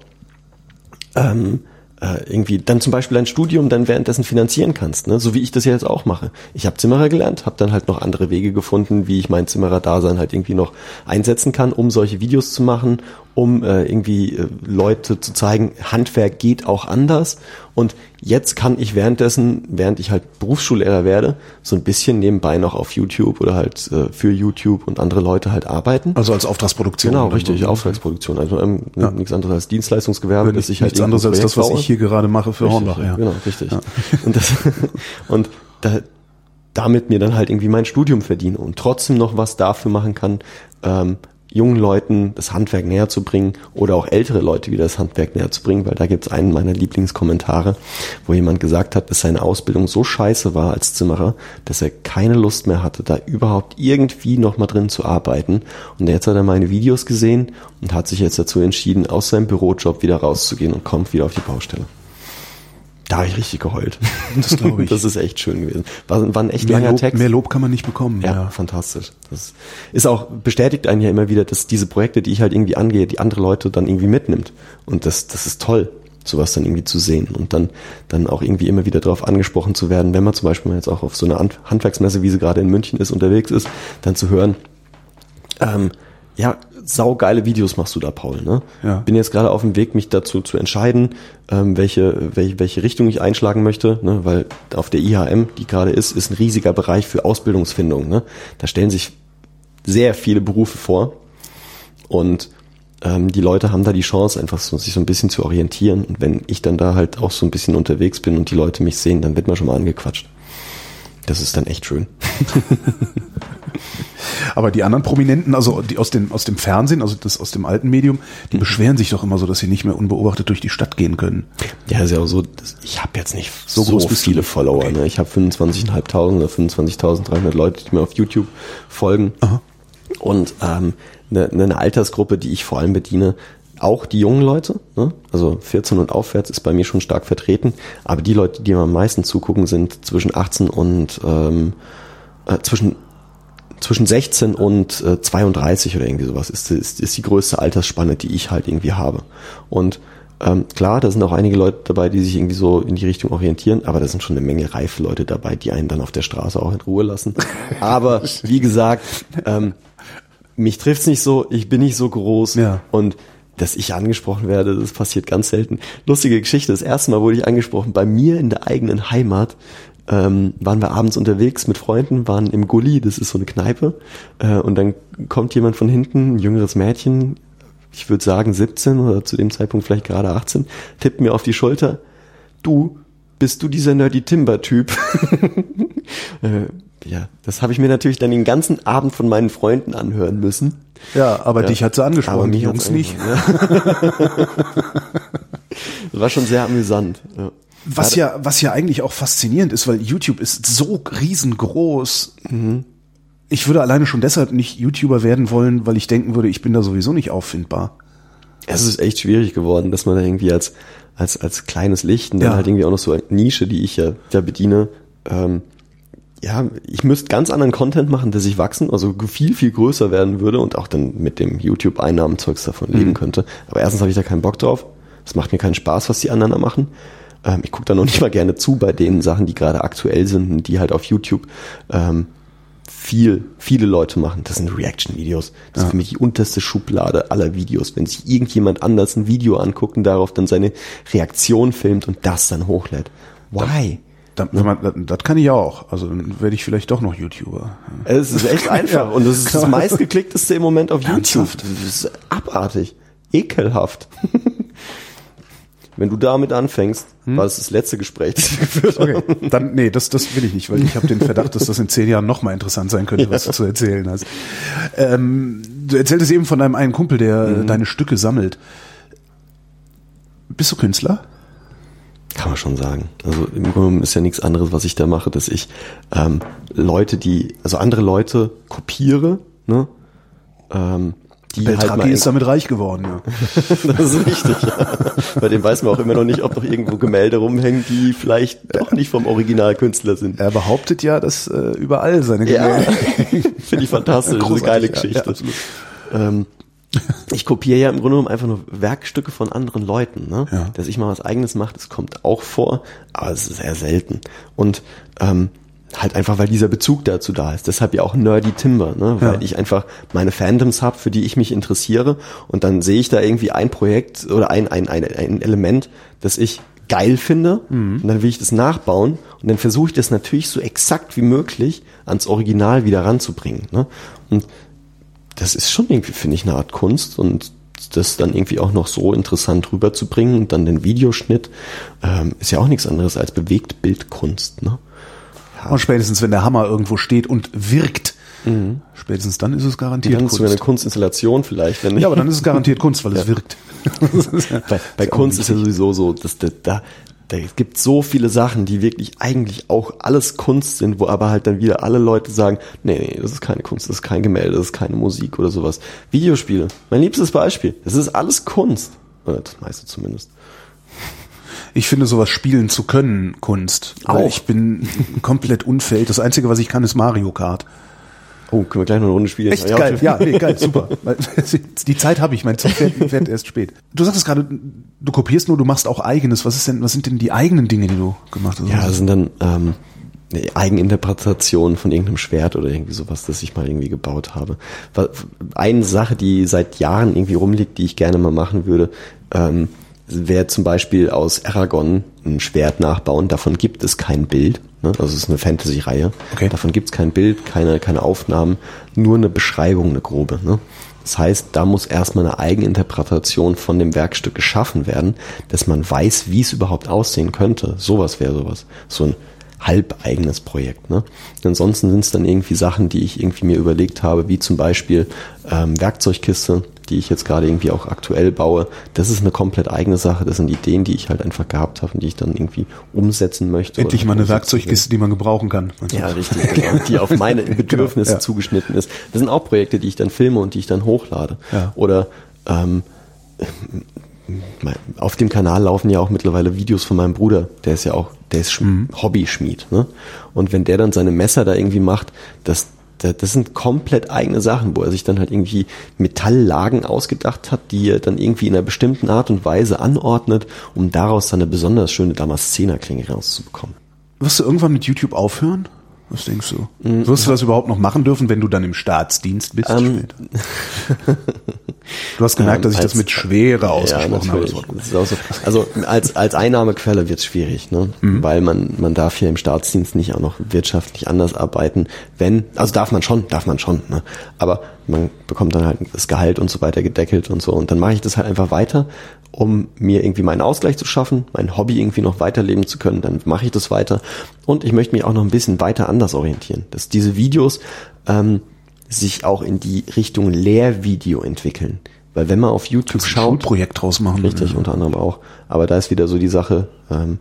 irgendwie dann zum Beispiel ein Studium dann währenddessen finanzieren kannst, ne? So wie ich das ja jetzt auch mache. Ich habe Zimmerer gelernt, habe dann halt noch andere Wege gefunden, wie ich mein Zimmerer-Dasein halt irgendwie noch einsetzen kann, um solche Videos zu machen, um Leute zu zeigen, Handwerk geht auch anders. Und jetzt kann ich während ich halt Berufsschullehrer werde, so ein bisschen nebenbei noch auf YouTube oder halt für YouTube und andere Leute halt arbeiten. Also als Auftragsproduktion. Genau, richtig, Auftragsproduktion. Also nichts anderes als Dienstleistungsgewerbe, das ich halt nichts anderes als das, was ich hier gerade mache für Hornbach. Ja. Genau, richtig. Ja. Und damit mir dann halt irgendwie mein Studium verdiene und trotzdem noch was dafür machen kann, jungen Leuten das Handwerk näher zu bringen oder auch ältere Leute wieder das Handwerk näher zu bringen, weil da gibt's einen meiner Lieblingskommentare, wo jemand gesagt hat, dass seine Ausbildung so scheiße war als Zimmerer, dass er keine Lust mehr hatte, da überhaupt irgendwie noch mal drin zu arbeiten. Und jetzt hat er meine Videos gesehen und hat sich jetzt dazu entschieden, aus seinem Bürojob wieder rauszugehen und kommt wieder auf die Baustelle. Da habe ich richtig geheult. Das glaube ich. Das ist echt schön gewesen. War ein echt langer Text. Mehr Lob kann man nicht bekommen. Ja, fantastisch. Das ist auch, bestätigt einen ja immer wieder, dass diese Projekte, die ich halt irgendwie angehe, die andere Leute dann irgendwie mitnimmt. Und das ist toll, sowas dann irgendwie zu sehen und dann auch irgendwie immer wieder darauf angesprochen zu werden, wenn man zum Beispiel jetzt auch auf so einer Handwerksmesse, wie sie gerade in München ist, unterwegs ist, dann zu hören, ja, saugeile Videos machst du da, Paul, ne? Ja. Bin jetzt gerade auf dem Weg, mich dazu zu entscheiden, welche Richtung ich einschlagen möchte, ne? Weil auf der IHM, die gerade ist ein riesiger Bereich für Ausbildungsfindung, ne? Da stellen sich sehr viele Berufe vor und die Leute haben da die Chance, einfach sich so ein bisschen zu orientieren. Und wenn ich dann da halt auch so ein bisschen unterwegs bin und die Leute mich sehen, dann wird man schon mal angequatscht. Das ist dann echt schön. Aber die anderen Prominenten, also die aus dem Fernsehen, also das aus dem alten Medium, die beschweren sich doch immer so, dass sie nicht mehr unbeobachtet durch die Stadt gehen können. Ja, ist ja auch so, ich habe jetzt nicht so viele Follower. Okay. Ne? Ich habe 25.500 oder 25.300 Leute, die mir auf YouTube folgen. Aha. Und eine Altersgruppe, die ich vor allem bediene, auch die jungen Leute, ne? Also 14 und aufwärts ist bei mir schon stark vertreten, aber die Leute, die mir am meisten zugucken, sind zwischen 18 und zwischen 16 und 32 oder irgendwie sowas ist die größte Altersspanne, die ich halt irgendwie habe. Und klar, da sind auch einige Leute dabei, die sich irgendwie so in die Richtung orientieren, aber da sind schon eine Menge reife Leute dabei, die einen dann auf der Straße auch in Ruhe lassen. Aber wie gesagt, mich trifft's nicht so, ich bin nicht so groß, ja. Und dass ich angesprochen werde, das passiert ganz selten. Lustige Geschichte, das erste Mal wurde ich angesprochen, bei mir in der eigenen Heimat, waren wir abends unterwegs mit Freunden, waren im Gully, das ist so eine Kneipe, und dann kommt jemand von hinten, ein jüngeres Mädchen, ich würde sagen 17 oder zu dem Zeitpunkt vielleicht gerade 18, tippt mir auf die Schulter, du, bist du dieser Nerdy Timber-Typ? Ja, das habe ich mir natürlich dann den ganzen Abend von meinen Freunden anhören müssen. Ja, aber dich hat sie angesprochen, die Jungs nicht. Ja. Das war schon sehr amüsant. Ja. Was ja eigentlich auch faszinierend ist, weil YouTube ist so riesengroß. Ich würde alleine schon deshalb nicht YouTuber werden wollen, weil ich denken würde, ich bin da sowieso nicht auffindbar. Es ist echt schwierig geworden, dass man da irgendwie als kleines Licht und dann halt irgendwie auch noch so eine Nische, die ich ja bediene, ich müsste ganz anderen Content machen, der sich wachsen, also viel, viel größer werden würde und auch dann mit dem YouTube-Einnahmenzeugs davon leben könnte. Aber erstens habe ich da keinen Bock drauf. Es macht mir keinen Spaß, was die anderen da machen. Ich gucke da noch nicht mal gerne zu bei den Sachen, die gerade aktuell sind und die halt auf YouTube viele Leute machen. Das sind Reaction-Videos. Das ist für mich die unterste Schublade aller Videos. Wenn sich irgendjemand anders ein Video anguckt und darauf dann seine Reaktion filmt und das dann hochlädt. Why? Das kann ich auch. Also dann werde ich vielleicht doch noch YouTuber. Es ist echt einfach und das ist das meistgeklickteste im Moment auf YouTube. Das ist abartig. Ekelhaft. Wenn du damit anfängst, war das letzte Gespräch, das wir geführt haben. Okay, dann, das will ich nicht, weil ich habe den Verdacht, dass das in 10 Jahren noch mal interessant sein könnte, was du zu erzählen hast. Du erzähltest eben von deinem einen Kumpel, der deine Stücke sammelt. Bist du Künstler? Kann man schon sagen. Also im Grunde genommen ist ja nichts anderes, was ich da mache, dass ich andere Leute kopiere, ne? Die Beltraki ist damit reich geworden, ja. Das ist richtig, ja. Bei dem weiß man auch immer noch nicht, ob noch irgendwo Gemälde rumhängen, die vielleicht doch nicht vom Originalkünstler sind. Er behauptet ja, dass überall seine Gemälde... Ja, finde ich fantastisch, das ist eine geile Geschichte. Ja, ich kopiere ja im Grunde genommen einfach nur Werkstücke von anderen Leuten, ne? Ja. Dass ich mal was Eigenes mache, das kommt auch vor, aber es ist sehr selten. Und halt einfach, weil dieser Bezug dazu da ist. Deshalb ja auch Nerdy Timber, ne? Weil ich einfach meine Fandoms habe, für die ich mich interessiere und dann sehe ich da irgendwie ein Projekt oder ein Element, das ich geil finde und dann will ich das nachbauen und dann versuche ich das natürlich so exakt wie möglich ans Original wieder ranzubringen, ne? Und das ist schon irgendwie, finde ich, eine Art Kunst und das dann irgendwie auch noch so interessant rüberzubringen und dann den Videoschnitt ist ja auch nichts anderes als Bewegtbildkunst, ne? Und spätestens, wenn der Hammer irgendwo steht und wirkt, spätestens dann ist es garantiert dann Kunst. Dann ist es eine Kunstinstallation vielleicht. Wenn nicht. Ja, aber dann ist es garantiert Kunst, weil es wirkt. Bei Kunst ist ja sowieso so, dass da gibt so viele Sachen, die wirklich eigentlich auch alles Kunst sind, wo aber halt dann wieder alle Leute sagen, nee, das ist keine Kunst, das ist kein Gemälde, das ist keine Musik oder sowas. Videospiele, mein liebstes Beispiel, das ist alles Kunst. Oder das meiste zumindest. Ich finde sowas spielen zu können Kunst. Weil ich bin komplett unfähig. Das Einzige, was ich kann, ist Mario Kart. Oh, können wir gleich noch eine Runde spielen? Echt geil, geil, super. Die Zeit habe ich, mein Zug fährt erst spät. Du sagtest gerade, du kopierst nur, du machst auch Eigenes. Was sind denn die eigenen Dinge, die du gemacht hast? Ja, das sind dann Eigeninterpretationen von irgendeinem Schwert oder irgendwie sowas, das ich mal irgendwie gebaut habe. Eine Sache, die seit Jahren irgendwie rumliegt, die ich gerne mal machen würde, wäre zum Beispiel aus Aragon ein Schwert nachbauen. Davon gibt es kein Bild. Ne? Also es ist eine Fantasy-Reihe. Okay. Davon gibt es kein Bild, keine Aufnahmen, nur eine Beschreibung, eine grobe. Ne? Das heißt, da muss erstmal eine Eigeninterpretation von dem Werkstück geschaffen werden, dass man weiß, wie es überhaupt aussehen könnte. Sowas wäre sowas. So ein halbeigenes Projekt. Ne? Ansonsten sind es dann irgendwie Sachen, die ich irgendwie mir überlegt habe, wie zum Beispiel Werkzeugkiste, die ich jetzt gerade irgendwie auch aktuell baue. Das ist eine komplett eigene Sache. Das sind Ideen, die ich halt einfach gehabt habe und die ich dann irgendwie umsetzen möchte. Endlich mal eine Werkzeugkiste, die man gebrauchen kann. Ja, richtig. Genau. Die auf meine Bedürfnisse zugeschnitten ist. Das sind auch Projekte, die ich dann filme und die ich dann hochlade. Ja. Oder auf dem Kanal laufen ja auch mittlerweile Videos von meinem Bruder. Der ist Hobbyschmied. Ne? Und wenn der dann seine Messer da irgendwie macht, das sind komplett eigene Sachen, wo er sich dann halt irgendwie Metalllagen ausgedacht hat, die er dann irgendwie in einer bestimmten Art und Weise anordnet, um daraus dann eine besonders schöne Damaszenerklinge rauszubekommen. Wirst du irgendwann mit YouTube aufhören? Was denkst du? Wirst du das überhaupt noch machen dürfen, wenn du dann im Staatsdienst bist später? Du hast gemerkt, dass ich das mit Schwere ausgesprochen habe. Das ist auch so. Also als Einnahmequelle wird es schwierig, ne? Weil man darf hier im Staatsdienst nicht auch noch wirtschaftlich anders arbeiten, also darf man schon, ne? Aber man bekommt dann halt das Gehalt und so weiter gedeckelt und so und dann mache ich das halt einfach weiter, um mir irgendwie meinen Ausgleich zu schaffen, mein Hobby irgendwie noch weiterleben zu können, dann mache ich das weiter und ich möchte mich auch noch ein bisschen weiter anders orientieren, dass diese Videos sich auch in die Richtung Lehrvideo entwickeln. Weil wenn man auf YouTube schaut... Ein Schulprojekt draus machen. Richtig, unter anderem auch. Aber da ist wieder so die Sache,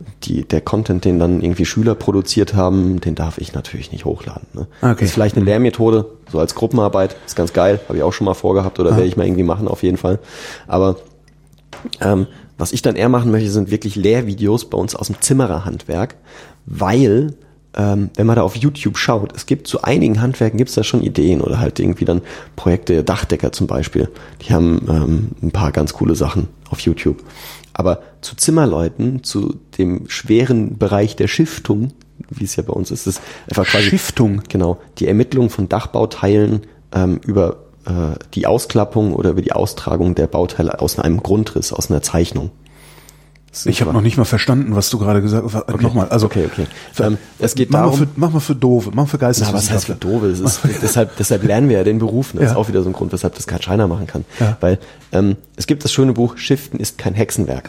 der Content, den dann irgendwie Schüler produziert haben, den darf ich natürlich nicht hochladen. Ne? Okay. Das ist vielleicht eine Lehrmethode, so als Gruppenarbeit, ist ganz geil, habe ich auch schon mal vorgehabt oder werde ich mal irgendwie machen auf jeden Fall. Aber was ich dann eher machen möchte, sind wirklich Lehrvideos bei uns aus dem Zimmererhandwerk, weil wenn man da auf YouTube schaut, es gibt zu einigen Handwerken gibt's da schon Ideen oder halt irgendwie dann Projekte, Dachdecker zum Beispiel, die haben ein paar ganz coole Sachen auf YouTube. Aber zu Zimmerleuten, zu dem schweren Bereich der Schiftung, wie es ja bei uns ist, ist einfach quasi Schiftung. Genau, die Ermittlung von Dachbauteilen über die Ausklappung oder über die Austragung der Bauteile aus einem Grundriss, aus einer Zeichnung. Ich habe noch nicht mal verstanden, was du gerade gesagt hast. Okay. Nochmal, also okay. Es geht darum. Mach mal für Doofe, mach mal für Geisteswissenschaftler. Was heißt für Doofe? Es ist, deshalb lernen wir ja den Beruf. Das ist auch wieder so ein Grund, weshalb das kein Schreiner machen kann. Ja. Weil es gibt das schöne Buch Schiften ist kein Hexenwerk.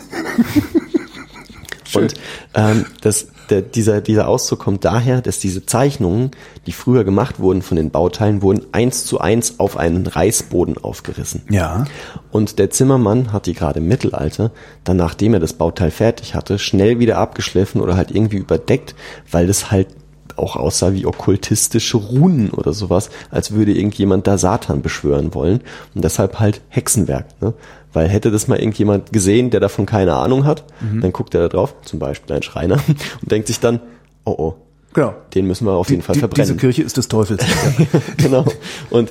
Und dieser Auszug kommt daher, dass diese Zeichnungen, die früher gemacht wurden von den Bauteilen, wurden 1:1 auf einen Reißboden aufgerissen. Ja. Und der Zimmermann hat die gerade im Mittelalter, dann nachdem er das Bauteil fertig hatte, schnell wieder abgeschliffen oder halt irgendwie überdeckt, weil das halt auch aussah wie okkultistische Runen oder sowas, als würde irgendjemand da Satan beschwören wollen. Und deshalb halt Hexenwerk, ne? Weil hätte das mal irgendjemand gesehen, der davon keine Ahnung hat, dann guckt er da drauf, zum Beispiel ein Schreiner, und denkt sich dann, oh, genau, den müssen wir auf jeden Fall verbrennen. Diese Kirche ist des Teufels. Genau. Und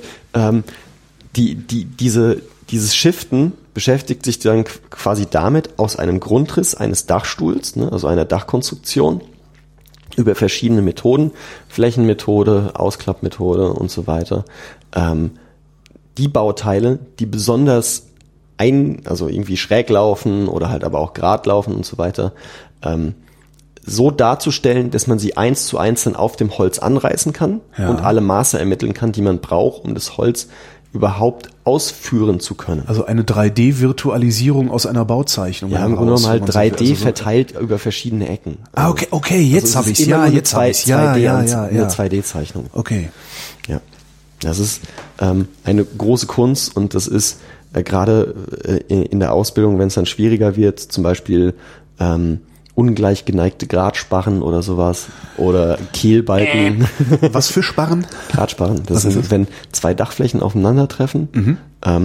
dieses Shiften beschäftigt sich dann quasi damit, aus einem Grundriss eines Dachstuhls, ne, also einer Dachkonstruktion, über verschiedene Methoden, Flächenmethode, Ausklappmethode und so weiter, die Bauteile, die besonders also irgendwie schräg laufen oder halt aber auch gerade laufen und so weiter, so darzustellen, dass man sie 1:1 dann auf dem Holz anreißen kann und alle Maße ermitteln kann, die man braucht, um das Holz überhaupt ausführen zu können. Also eine 3D-Virtualisierung aus einer Bauzeichnung. Ja, im Grunde genommen halt 3D verteilt über verschiedene Ecken. Also, okay, jetzt habe ich's. Ja, jetzt habe ich's. Ja. Eine 2D-Zeichnung. Okay. Ja. Das ist eine große Kunst und das ist gerade in der Ausbildung, wenn es dann schwieriger wird, zum Beispiel ungleich geneigte Gradsparren oder sowas oder Kehlbalken. Was für Sparren? Gradsparren. Das sind, wenn zwei Dachflächen aufeinandertreffen,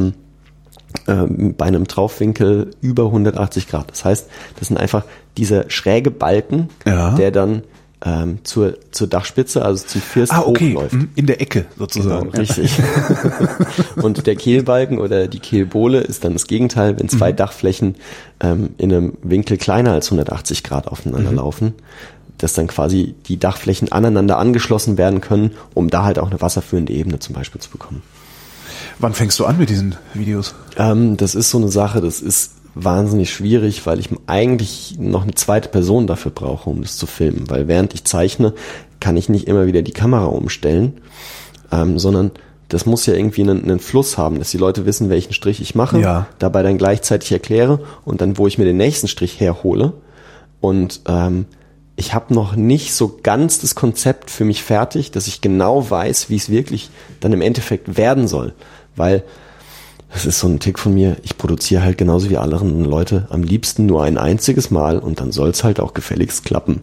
bei einem Traufwinkel über 180 Grad. Das heißt, das sind einfach dieser schräge Balken, der dann zur Dachspitze, also zum First hochläuft. In der Ecke sozusagen. Genau, richtig. Und der Kehlbalken oder die Kehlbohle ist dann das Gegenteil, wenn zwei Dachflächen in einem Winkel kleiner als 180 Grad aufeinander laufen, dass dann quasi die Dachflächen aneinander angeschlossen werden können, um da halt auch eine wasserführende Ebene zum Beispiel zu bekommen. Wann fängst du an mit diesen Videos? Das ist so eine Sache, das ist wahnsinnig schwierig, weil ich eigentlich noch eine zweite Person dafür brauche, um das zu filmen. Weil während ich zeichne, kann ich nicht immer wieder die Kamera umstellen, sondern das muss ja irgendwie einen Fluss haben, dass die Leute wissen, welchen Strich ich mache, dabei dann gleichzeitig erkläre und dann, wo ich mir den nächsten Strich herhole. Und ich habe noch nicht so ganz das Konzept für mich fertig, dass ich genau weiß, wie es wirklich dann im Endeffekt werden soll. Weil das ist so ein Tick von mir, ich produziere halt genauso wie alle anderen Leute am liebsten nur ein einziges Mal und dann soll es halt auch gefälligst klappen.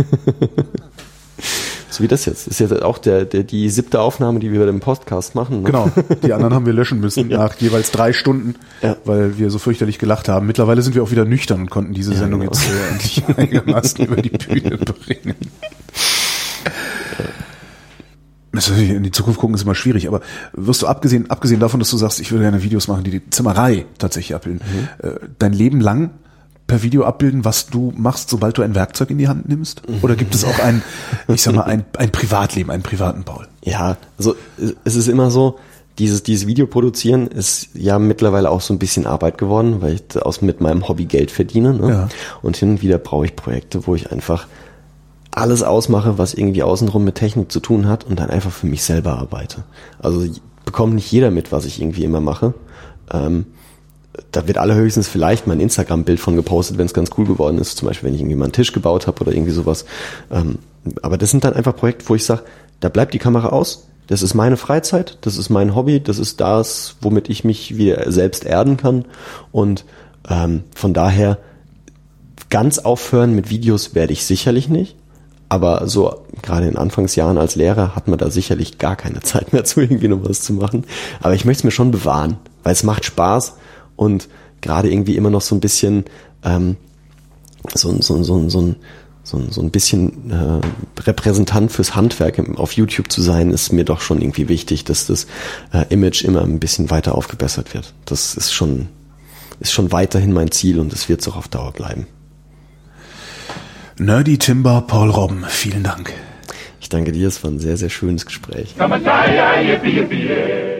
So wie das jetzt. Ist jetzt auch die 7. Aufnahme, die wir bei dem Podcast machen. Ne? Genau, die anderen haben wir löschen müssen nach jeweils 3 Stunden, weil wir so fürchterlich gelacht haben. Mittlerweile sind wir auch wieder nüchtern und konnten diese Sendung jetzt endlich einigermaßen über die Bühne bringen. In die Zukunft gucken ist immer schwierig, aber wirst du abgesehen davon, dass du sagst, ich würde gerne Videos machen, die die Zimmerei tatsächlich abbilden, dein Leben lang per Video abbilden, was du machst, sobald du ein Werkzeug in die Hand nimmst? Oder gibt es auch ein Privatleben, einen privaten Paul? Ja, also es ist immer so, dieses Video produzieren ist ja mittlerweile auch so ein bisschen Arbeit geworden, weil ich mit meinem Hobby Geld verdiene. Ne? Ja. Und hin und wieder brauche ich Projekte, wo ich einfach alles ausmache, was irgendwie außenrum mit Technik zu tun hat und dann einfach für mich selber arbeite. Also bekommt nicht jeder mit, was ich irgendwie immer mache. Da wird allerhöchstens vielleicht mein Instagram-Bild von gepostet, wenn es ganz cool geworden ist. Zum Beispiel, wenn ich irgendwie mal einen Tisch gebaut habe oder irgendwie sowas. Aber das sind dann einfach Projekte, wo ich sage, da bleibt die Kamera aus. Das ist meine Freizeit, das ist mein Hobby, das ist das, womit ich mich wieder selbst erden kann. Und von daher ganz aufhören mit Videos werde ich sicherlich nicht. Aber so gerade in Anfangsjahren als Lehrer hat man da sicherlich gar keine Zeit mehr zu, irgendwie noch was zu machen. Aber ich möchte es mir schon bewahren, weil es macht Spaß und gerade irgendwie immer noch so ein bisschen so ein bisschen Repräsentant fürs Handwerk auf YouTube zu sein, ist mir doch schon irgendwie wichtig, dass das Image immer ein bisschen weiter aufgebessert wird. Das ist schon weiterhin mein Ziel und es wird es auch auf Dauer bleiben. Nerdy Timber, Paul Robben, vielen Dank. Ich danke dir, es war ein sehr, sehr schönes Gespräch.